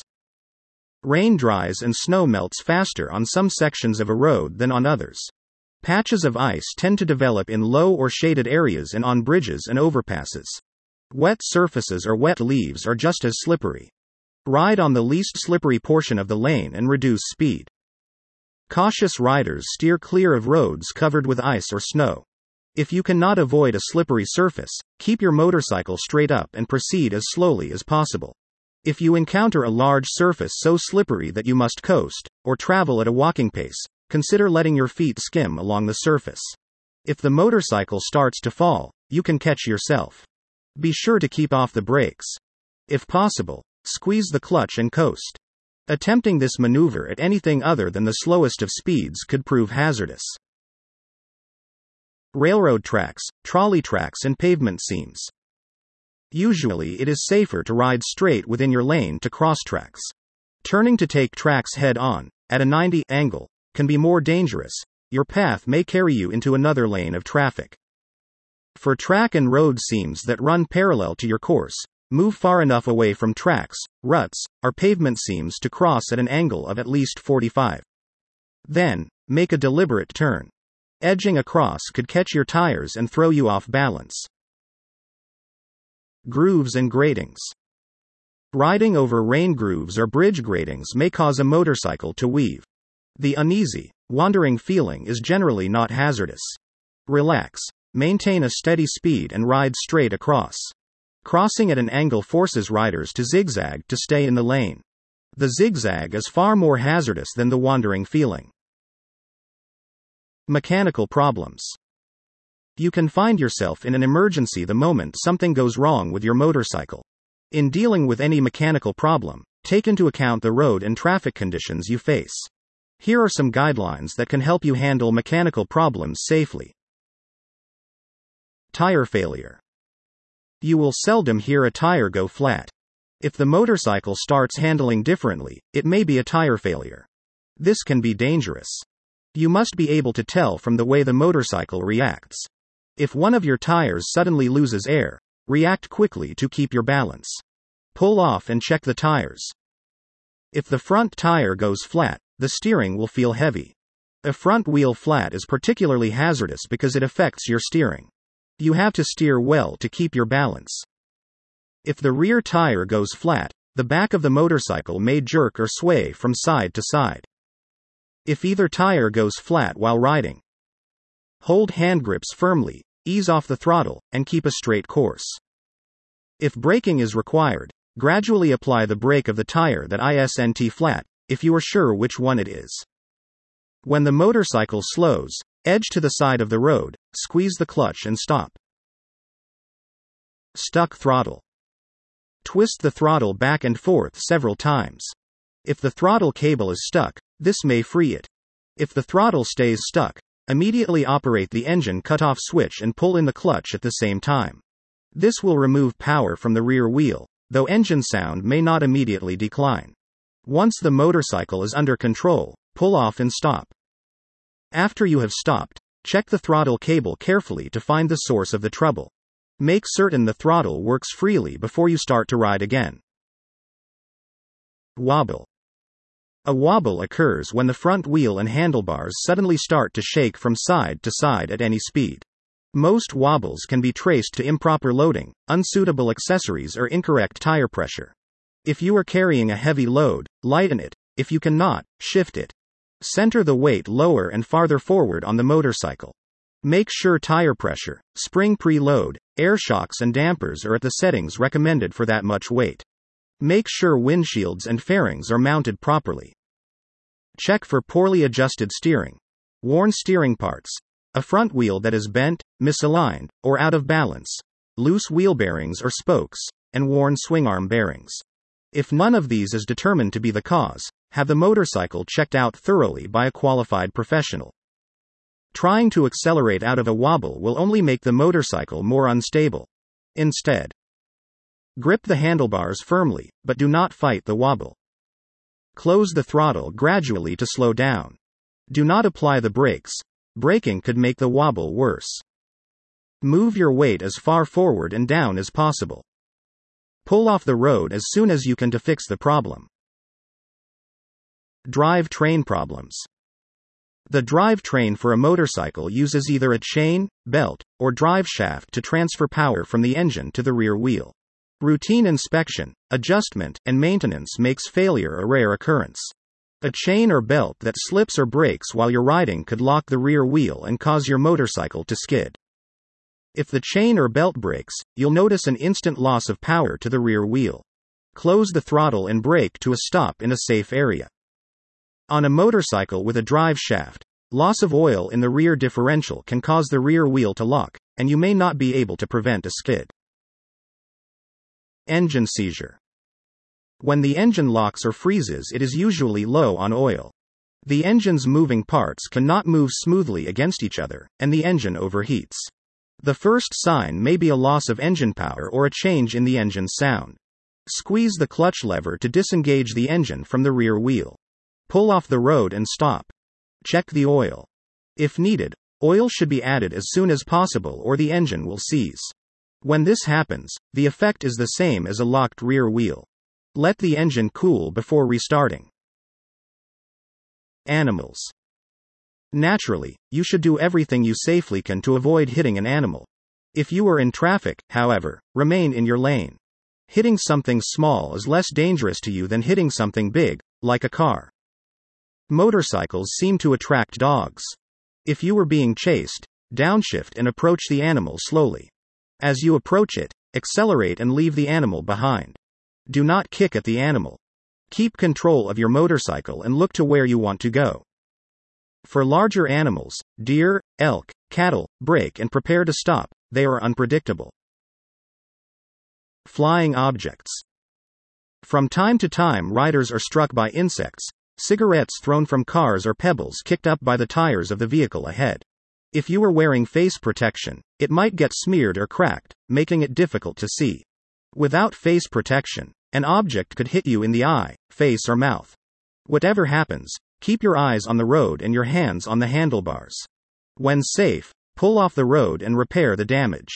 Speaker 1: Rain dries and snow melts faster on some sections of a road than on others. Patches of ice tend to develop in low or shaded areas and on bridges and overpasses. Wet surfaces or wet leaves are just as slippery. Ride on the least slippery portion of the lane and reduce speed. Cautious riders steer clear of roads covered with ice or snow. If you cannot avoid a slippery surface, keep your motorcycle straight up and proceed as slowly as possible. If you encounter a large surface so slippery that you must coast, or travel at a walking pace, consider letting your feet skim along the surface. If the motorcycle starts to fall, you can catch yourself. Be sure to keep off the brakes. If possible, squeeze the clutch and coast. Attempting this maneuver at anything other than the slowest of speeds could prove hazardous. Railroad tracks, trolley tracks, and pavement seams. Usually it is safer to ride straight within your lane to cross tracks. Turning to take tracks head on, at a ninety angle, can be more dangerous. Your path may carry you into another lane of traffic. For track and road seams that run parallel to your course, move far enough away from tracks, ruts, or pavement seams to cross at an angle of at least forty-five. Then, make a deliberate turn. Edging across could catch your tires and throw you off balance. Grooves and gratings. Riding over rain grooves or bridge gratings may cause a motorcycle to weave. The uneasy, wandering feeling is generally not hazardous. Relax, maintain a steady speed and ride straight across. Crossing at an angle forces riders to zigzag to stay in the lane. The zigzag is far more hazardous than the wandering feeling. Mechanical problems. You can find yourself in an emergency the moment something goes wrong with your motorcycle. In dealing with any mechanical problem, take into account the road and traffic conditions you face. Here are some guidelines that can help you handle mechanical problems safely. Tire failure. You will seldom hear a tire go flat. If the motorcycle starts handling differently, it may be a tire failure. This can be dangerous. You must be able to tell from the way the motorcycle reacts. If one of your tires suddenly loses air, react quickly to keep your balance. Pull off and check the tires. If the front tire goes flat, the steering will feel heavy. A front wheel flat is particularly hazardous because it affects your steering. You have to steer well to keep your balance. If the rear tire goes flat, the back of the motorcycle may jerk or sway from side to side. If either tire goes flat while riding, hold hand grips firmly, ease off the throttle, and keep a straight course. If braking is required, gradually apply the brake of the tire that isn't flat, if you are sure which one it is. When the motorcycle slows, edge to the side of the road, squeeze the clutch and stop. Stuck throttle. Twist the throttle back and forth several times. If the throttle cable is stuck, this may free it. If the throttle stays stuck, immediately operate the engine cutoff switch and pull in the clutch at the same time. This will remove power from the rear wheel, though engine sound may not immediately decline. Once the motorcycle is under control, pull off and stop. After you have stopped, check the throttle cable carefully to find the source of the trouble. Make certain the throttle works freely before you start to ride again. Wobble. A wobble occurs when the front wheel and handlebars suddenly start to shake from side to side at any speed. Most wobbles can be traced to improper loading, unsuitable accessories, or incorrect tire pressure. If you are carrying a heavy load, lighten it. If you cannot, shift it. Center the weight lower and farther forward on the motorcycle. Make sure tire pressure, spring preload, air shocks and dampers are at the settings recommended for that much weight. Make sure windshields and fairings are mounted properly. Check for poorly adjusted steering, worn steering parts, a front wheel that is bent, misaligned, or out of balance, loose wheel bearings or spokes, and worn swingarm bearings. If none of these is determined to be the cause, have the motorcycle checked out thoroughly by a qualified professional. Trying to accelerate out of a wobble will only make the motorcycle more unstable. Instead, grip the handlebars firmly, but do not fight the wobble. Close the throttle gradually to slow down. Do not apply the brakes. Braking could make the wobble worse. Move your weight as far forward and down as possible. Pull off the road as soon as you can to fix the problem. Drivetrain problems. The drivetrain for a motorcycle uses either a chain, belt, or drive shaft to transfer power from the engine to the rear wheel. Routine inspection, adjustment, and maintenance makes failure a rare occurrence. A chain or belt that slips or breaks while you're riding could lock the rear wheel and cause your motorcycle to skid. If the chain or belt breaks, you'll notice an instant loss of power to the rear wheel. Close the throttle and brake to a stop in a safe area. On a motorcycle with a drive shaft, loss of oil in the rear differential can cause the rear wheel to lock, and you may not be able to prevent a skid. Engine seizure. When the engine locks or freezes, it is usually low on oil. The engine's moving parts cannot move smoothly against each other, and the engine overheats. The first sign may be a loss of engine power or a change in the engine's sound. Squeeze the clutch lever to disengage the engine from the rear wheel. Pull off the road and stop. Check the oil. If needed, oil should be added as soon as possible or the engine will seize. When this happens, the effect is the same as a locked rear wheel. Let the engine cool before restarting. Animals. Naturally, you should do everything you safely can to avoid hitting an animal. If you are in traffic, however, remain in your lane. Hitting something small is less dangerous to you than hitting something big, like a car. Motorcycles seem to attract dogs. If you are being chased, downshift and approach the animal slowly. As you approach it, accelerate and leave the animal behind. Do not kick at the animal. Keep control of your motorcycle and look to where you want to go. For larger animals, deer, elk, cattle, brake and prepare to stop. They are unpredictable. Flying objects. From time to time, riders are struck by insects, cigarettes thrown from cars, or pebbles kicked up by the tires of the vehicle ahead. If you are wearing face protection, it might get smeared or cracked, making it difficult to see. Without face protection, an object could hit you in the eye, face, or mouth. Whatever happens, Keep your eyes on the road and your hands on the handlebars. When safe, pull off the road and repair the damage.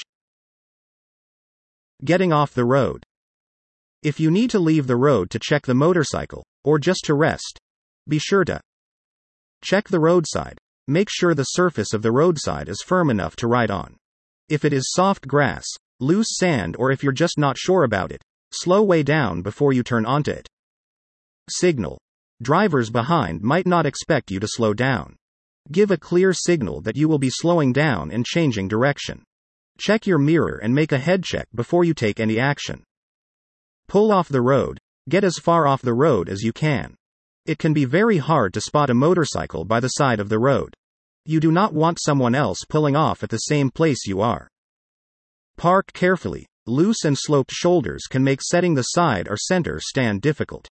Speaker 1: Getting off the road. If you need to leave the road to check the motorcycle, or just to rest, be sure to check the roadside. Make sure the surface of the roadside is firm enough to ride on. If it is soft grass, loose sand, or if you're just not sure about it, slow way down before you turn onto it. Signal. Drivers behind might not expect you to slow down. Give a clear signal that you will be slowing down and changing direction. Check your mirror and make a head check before you take any action. Pull off the road. Get as far off the road as you can. It can be very hard to spot a motorcycle by the side of the road. You do not want someone else pulling off at the same place you are. Park carefully. Loose and sloped shoulders can make setting the side or center stand difficult.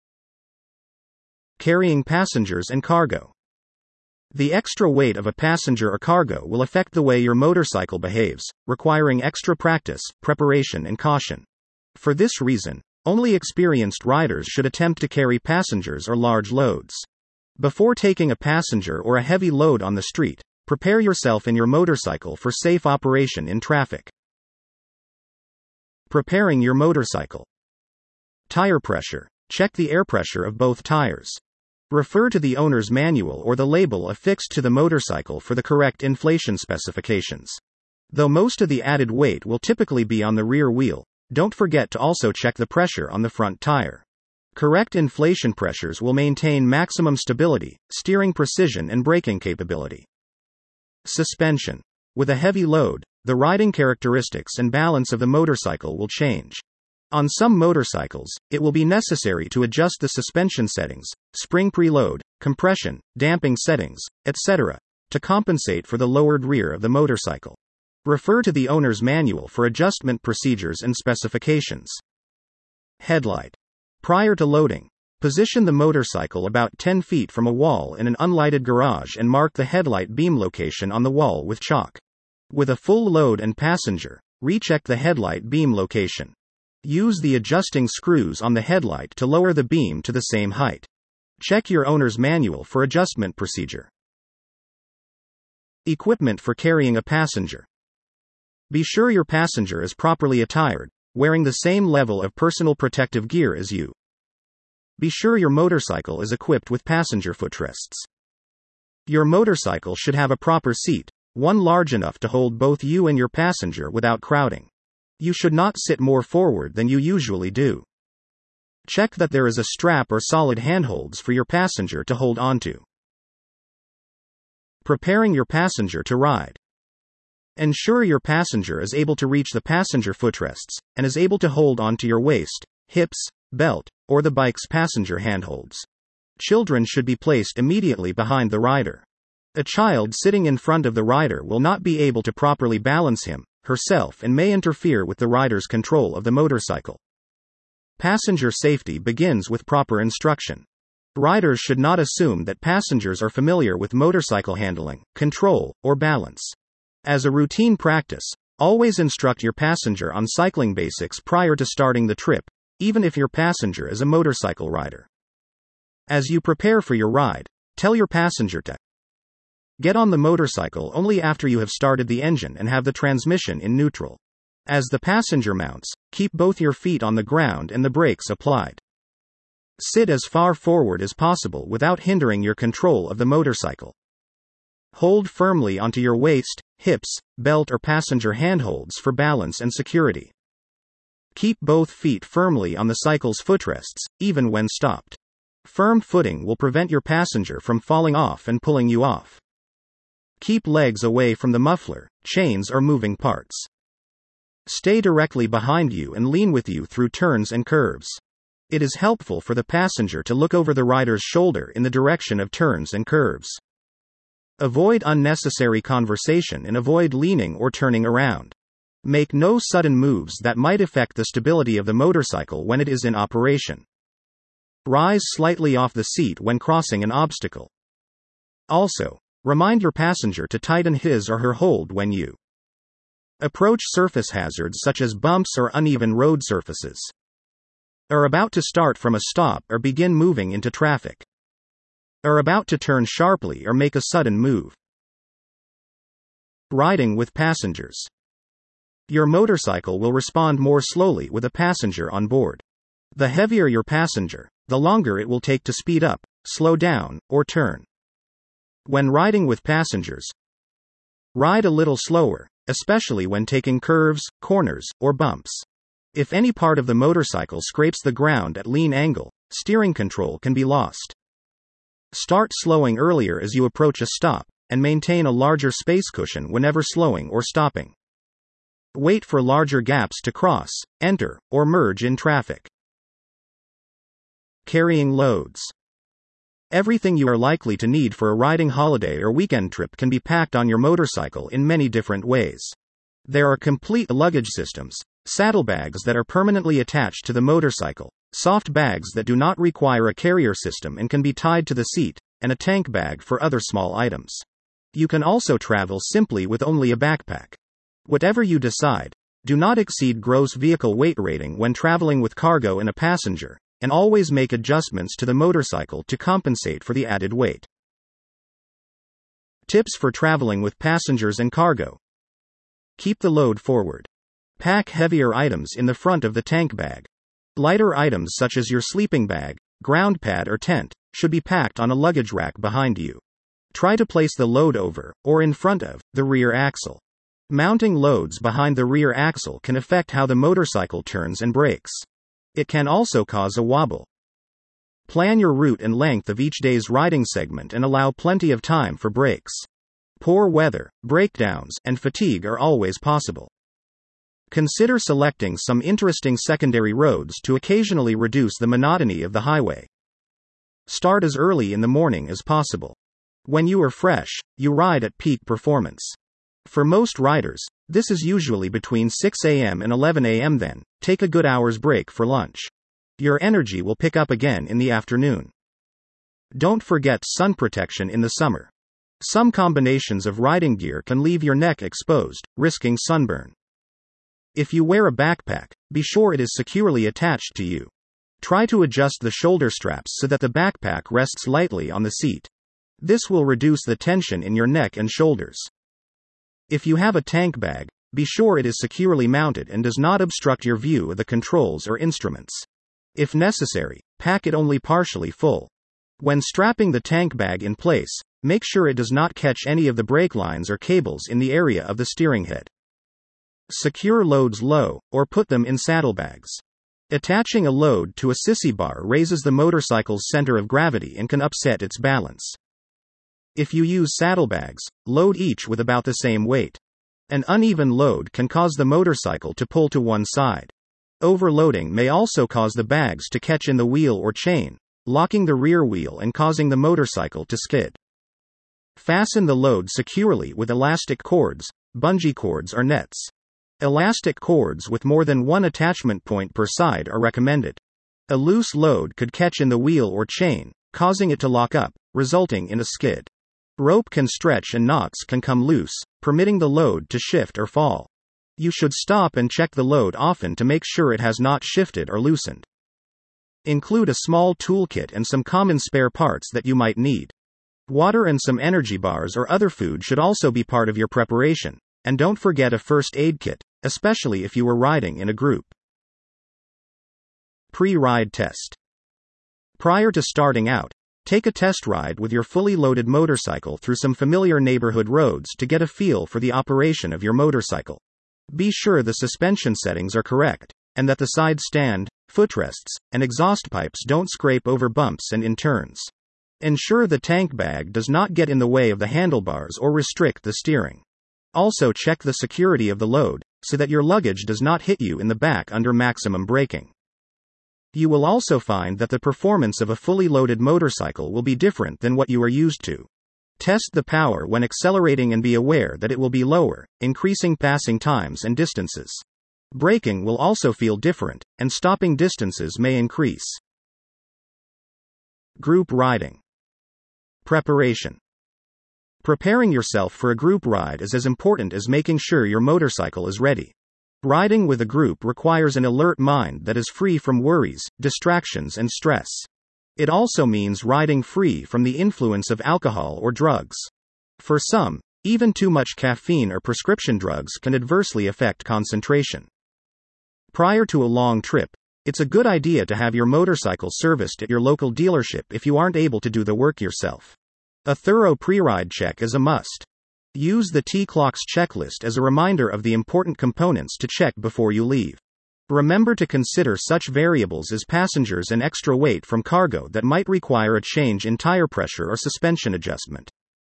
Speaker 1: Carrying passengers and cargo. The extra weight of a passenger or cargo will affect the way your motorcycle behaves, requiring extra practice, preparation, and caution. For this reason, only experienced riders should attempt to carry passengers or large loads. Before taking a passenger or a heavy load on the street, prepare yourself and your motorcycle for safe operation in traffic. Preparing your motorcycle. Tire pressure. Check the air pressure of both tires. Refer to the owner's manual or the label affixed to the motorcycle for the correct inflation specifications. Though most of the added weight will typically be on the rear wheel, don't forget to also check the pressure on the front tire. Correct inflation pressures will maintain maximum stability, steering precision, and braking capability. Suspension. With a heavy load, the riding characteristics and balance of the motorcycle will change. On some motorcycles, it will be necessary to adjust the suspension settings, spring preload, compression, damping settings, et cetera, to compensate for the lowered rear of the motorcycle. Refer to the owner's manual for adjustment procedures and specifications. Headlight. Prior to loading, position the motorcycle about ten feet from a wall in an unlighted garage and mark the headlight beam location on the wall with chalk. With a full load and passenger, recheck the headlight beam location. Use the adjusting screws on the headlight to lower the beam to the same height. Check your owner's manual for adjustment procedure. Equipment for carrying a passenger. Be sure your passenger is properly attired, wearing the same level of personal protective gear as you. Be sure your motorcycle is equipped with passenger footrests. Your motorcycle should have a proper seat, one large enough to hold both you and your passenger without crowding. You should not sit more forward than you usually do. Check that there is a strap or solid handholds for your passenger to hold onto. Preparing your passenger to ride. Ensure your passenger is able to reach the passenger footrests, and is able to hold onto your waist, hips, belt, or the bike's passenger handholds. Children should be placed immediately behind the rider. A child sitting in front of the rider will not be able to properly balance him, herself, and may interfere with the rider's control of the motorcycle. Passenger safety begins with proper instruction. Riders should not assume that passengers are familiar with motorcycle handling, control, or balance. As a routine practice, always instruct your passenger on cycling basics prior to starting the trip, even if your passenger is a motorcycle rider. As you prepare for your ride, tell your passenger to get on the motorcycle only after you have started the engine and have the transmission in neutral. As the passenger mounts, keep both your feet on the ground and the brakes applied. Sit as far forward as possible without hindering your control of the motorcycle. Hold firmly onto your waist, hips, belt, or passenger handholds for balance and security. Keep both feet firmly on the cycle's footrests, even when stopped. Firm footing will prevent your passenger from falling off and pulling you off. Keep legs away from the muffler, chains, or moving parts. Stay directly behind you and lean with you through turns and curves. It is helpful for the passenger to look over the rider's shoulder in the direction of turns and curves. Avoid unnecessary conversation and avoid leaning or turning around. Make no sudden moves that might affect the stability of the motorcycle when it is in operation. Rise slightly off the seat when crossing an obstacle. Also, remind your passenger to tighten his or her hold when you approach surface hazards such as bumps or uneven road surfaces. Are about to start from a stop or begin moving into traffic. are about to turn sharply or make a sudden move. Riding with passengers. Your motorcycle will respond more slowly with a passenger on board. The heavier your passenger, the longer it will take to speed up, slow down, or turn. When riding with passengers, ride a little slower, especially when taking curves, corners, or bumps. If any part of the motorcycle scrapes the ground at lean angle, steering control can be lost. Start slowing earlier as you approach a stop, and maintain a larger space cushion whenever slowing or stopping. Wait for larger gaps to cross, enter, or merge in traffic. Carrying loads. Everything you are likely to need for a riding holiday or weekend trip can be packed on your motorcycle in many different ways. There are complete luggage systems, saddlebags that are permanently attached to the motorcycle, soft bags that do not require a carrier system and can be tied to the seat, and a tank bag for other small items. You can also travel simply with only a backpack. Whatever you decide, do not exceed gross vehicle weight rating when traveling with cargo and a passenger, and always make adjustments to the motorcycle to compensate for the added weight. Tips for traveling with passengers and cargo. Keep the load forward. Pack heavier items in the front of the tank bag. Lighter items such as your sleeping bag, ground pad or tent, should be packed on a luggage rack behind you. Try to place the load over, or in front of, the rear axle. Mounting loads behind the rear axle can affect how the motorcycle turns and brakes. It can also cause a wobble. Plan your route and length of each day's riding segment and allow plenty of time for breaks. Poor weather, breakdowns, and fatigue are always possible. Consider selecting some interesting secondary roads to occasionally reduce the monotony of the highway. Start as early in the morning as possible. When you are fresh, you ride at peak performance. For most riders, this is usually between six a.m. and eleven a.m. Then, take a good hour's break for lunch. Your energy will pick up again in the afternoon. Don't forget sun protection in the summer. Some combinations of riding gear can leave your neck exposed, risking sunburn. If you wear a backpack, be sure it is securely attached to you. Try to adjust the shoulder straps so that the backpack rests lightly on the seat. This will reduce the tension in your neck and shoulders. If you have a tank bag, be sure it is securely mounted and does not obstruct your view of the controls or instruments. If necessary, pack it only partially full. When strapping the tank bag in place, make sure it does not catch any of the brake lines or cables in the area of the steering head. Secure loads low, or put them in saddlebags. Attaching a load to a sissy bar raises the motorcycle's center of gravity and can upset its balance. If you use saddlebags, load each with about the same weight. An uneven load can cause the motorcycle to pull to one side. Overloading may also cause the bags to catch in the wheel or chain, locking the rear wheel and causing the motorcycle to skid. Fasten the load securely with elastic cords, bungee cords or nets. Elastic cords with more than one attachment point per side are recommended. A loose load could catch in the wheel or chain, causing it to lock up, resulting in a skid. Rope can stretch and knots can come loose, permitting the load to shift or fall. You should stop and check the load often to make sure it has not shifted or loosened. Include a small toolkit and some common spare parts that you might need. Water and some energy bars or other food should also be part of your preparation, and don't forget a first aid kit, especially if you are riding in a group. Pre-ride test. Prior to starting out, take a test ride with your fully loaded motorcycle through some familiar neighborhood roads to get a feel for the operation of your motorcycle. Be sure the suspension settings are correct, and that the side stand, footrests, and exhaust pipes don't scrape over bumps and in turns. Ensure the tank bag does not get in the way of the handlebars or restrict the steering. Also check the security of the load, so that your luggage does not hit you in the back under maximum braking. You will also find that the performance of a fully loaded motorcycle will be different than what you are used to. Test the power when accelerating and be aware that it will be lower, increasing passing times and distances. Braking will also feel different, and stopping distances may increase. Group riding. Preparation. Preparing yourself for a group ride is as important as making sure your motorcycle is ready. Riding with a group requires an alert mind that is free from worries, distractions, and stress. It also means riding free from the influence of alcohol or drugs. For some, even too much caffeine or prescription drugs can adversely affect concentration. Prior to a long trip, it's a good idea to have your motorcycle serviced at your local dealership if you aren't able to do the work yourself. A thorough pre-ride check is a must. Use the T-Clocks checklist as a reminder of the important components to check before you leave. Remember to consider such variables as passengers and extra weight from cargo that might require a change in tire pressure or suspension adjustment.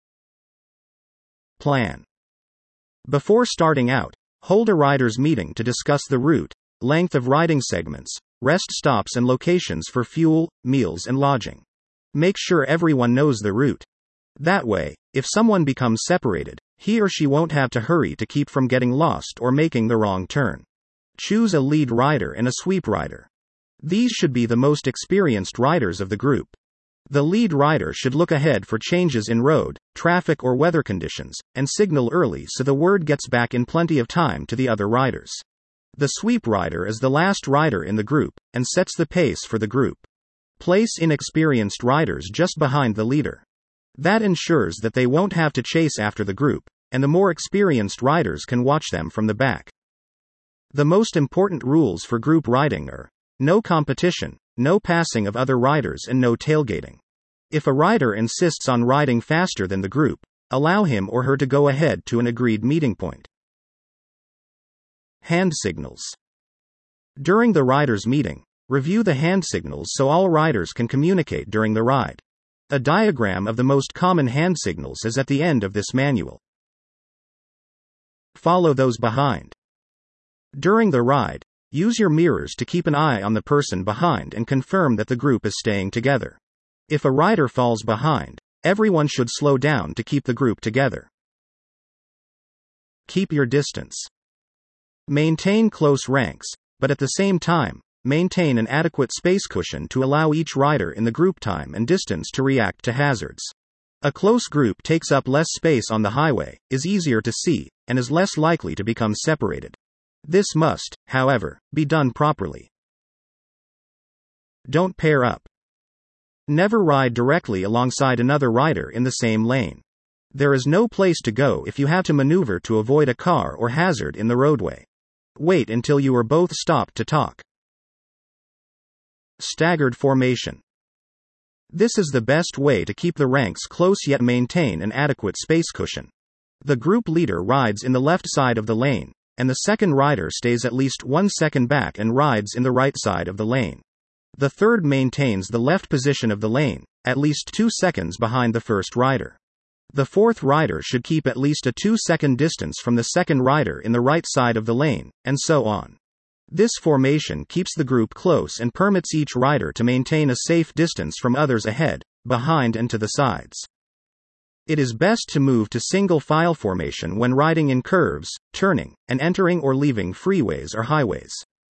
Speaker 1: Plan. Before starting out, hold a riders' meeting to discuss the route, length of riding segments, rest stops and locations for fuel, meals and lodging. Make sure everyone knows the route. That way, if someone becomes separated, he or she won't have to hurry to keep from getting lost or making the wrong turn. Choose a lead rider and a sweep rider. These should be the most experienced riders of the group. The lead rider should look ahead for changes in road, traffic or weather conditions, and signal early so the word gets back in plenty of time to the other riders. The sweep rider is the last rider in the group, and sets the pace for the group. Place inexperienced riders just behind the leader. That ensures that they won't have to chase after the group, and the more experienced riders can watch them from the back. The most important rules for group riding are: no competition, no passing of other riders and no tailgating. If a rider insists on riding faster than the group, allow him or her to go ahead to an agreed meeting point. Hand signals. During the riders' meeting, review the hand signals so all riders can communicate during the ride. A diagram of the most common hand signals is at the end of this manual. Follow those behind. During the ride, use your mirrors to keep an eye on the person behind and confirm that the group is staying together. If a rider falls behind, everyone should slow down to keep the group together. Keep your distance. Maintain close ranks, but at the same time, maintain an adequate space cushion to allow each rider in the group time and distance to react to hazards. A close group takes up less space on the highway, is easier to see, and is less likely to become separated. This must, however, be done properly. Don't pair up. Never ride directly alongside another rider in the same lane. There is no place to go if you have to maneuver to avoid a car or hazard in the roadway. Wait until you are both stopped to talk. Staggered formation. This is the best way to keep the ranks close yet maintain an adequate space cushion. The group leader rides in the left side of the lane, and the second rider stays at least one second back and rides in the right side of the lane. The third maintains the left position of the lane, at least two seconds behind the first rider. The fourth rider should keep at least a two-second distance from the second rider in the right side of the lane, and so on. This formation keeps the group close and permits each rider to maintain a safe distance from others ahead, behind and to the sides. It is best to move to single file formation when riding in curves, turning, and entering or leaving freeways or highways.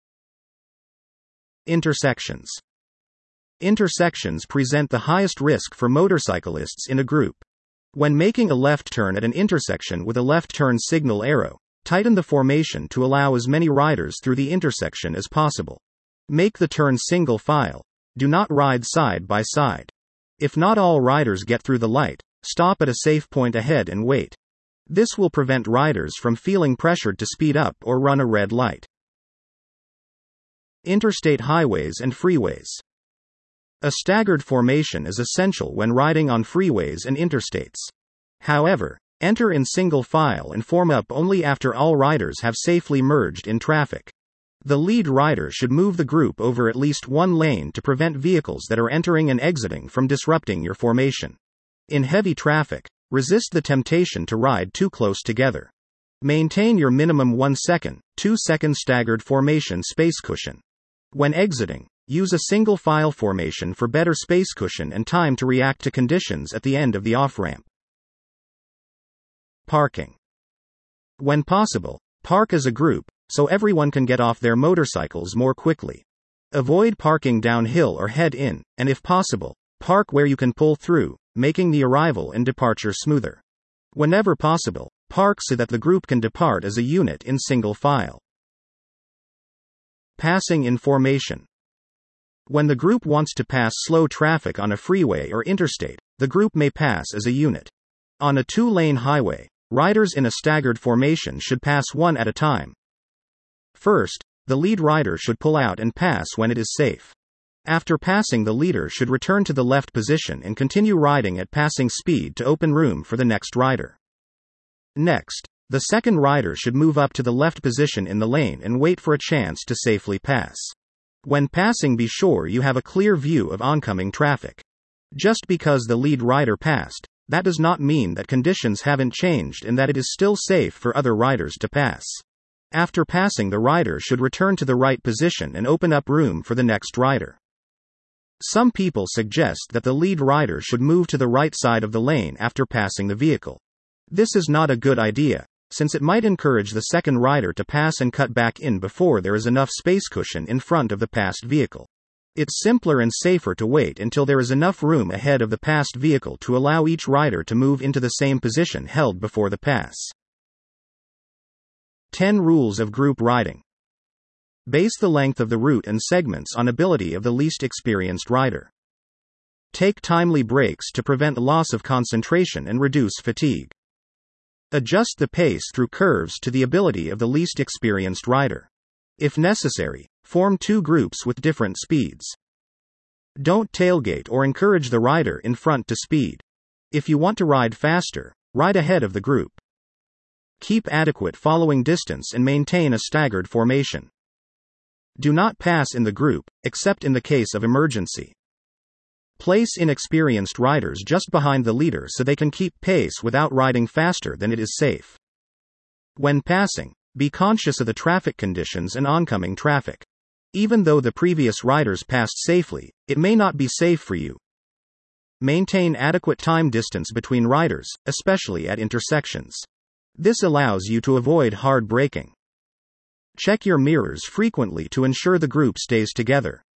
Speaker 1: Intersections. Intersections present the highest risk for motorcyclists in a group. When making a left turn at an intersection with a left turn signal arrow, tighten the formation to allow as many riders through the intersection as possible. Make the turn single file. Do not ride side by side. If not all riders get through the light, stop at a safe point ahead and wait. This will prevent riders from feeling pressured to speed up or run a red light. Interstate highways and freeways. A staggered formation is essential when riding on freeways and interstates. However, enter in single file and form up only after all riders have safely merged in traffic. The lead rider should move the group over at least one lane to prevent vehicles that are entering and exiting from disrupting your formation. In heavy traffic, resist the temptation to ride too close together. Maintain your minimum one second, two second staggered formation space cushion. When exiting, use a single file formation for better space cushion and time to react to conditions at the end of the off-ramp. Parking. When possible, park as a group, so everyone can get off their motorcycles more quickly. Avoid parking downhill or head in, and if possible, park where you can pull through, making the arrival and departure smoother. Whenever possible, park so that the group can depart as a unit in single file. Passing in formation. When the group wants to pass slow traffic on a freeway or interstate, the group may pass as a unit. On a two-lane highway, riders in a staggered formation should pass one at a time. First, the lead rider should pull out and pass when it is safe. After passing, the leader should return to the left position and continue riding at passing speed to open room for the next rider. Next, the second rider should move up to the left position in the lane and wait for a chance to safely pass. When passing, be sure you have a clear view of oncoming traffic. Just because the lead rider passed, that does not mean that conditions haven't changed and that it is still safe for other riders to pass. After passing, the rider should return to the right position and open up room for the next rider. Some people suggest that the lead rider should move to the right side of the lane after passing the vehicle. This is not a good idea, since it might encourage the second rider to pass and cut back in before there is enough space cushion in front of the passed vehicle. It's simpler and safer to wait until there is enough room ahead of the passed vehicle to allow each rider to move into the same position held before the pass. ten Rules of Group Riding. Base the length of the route and segments on ability of the least experienced rider. Take timely breaks to prevent loss of concentration and reduce fatigue. Adjust the pace through curves to the ability of the least experienced rider. If necessary, form two groups with different speeds. Don't tailgate or encourage the rider in front to speed. If you want to ride faster, ride ahead of the group. Keep adequate following distance and maintain a staggered formation. Do not pass in the group, except in the case of emergency. Place inexperienced riders just behind the leader so they can keep pace without riding faster than it is safe. When passing, be conscious of the traffic conditions and oncoming traffic. Even though the previous riders passed safely, it may not be safe for you. Maintain adequate time distance between riders, especially at intersections. This allows you to avoid hard braking. Check your mirrors frequently to ensure the group stays together.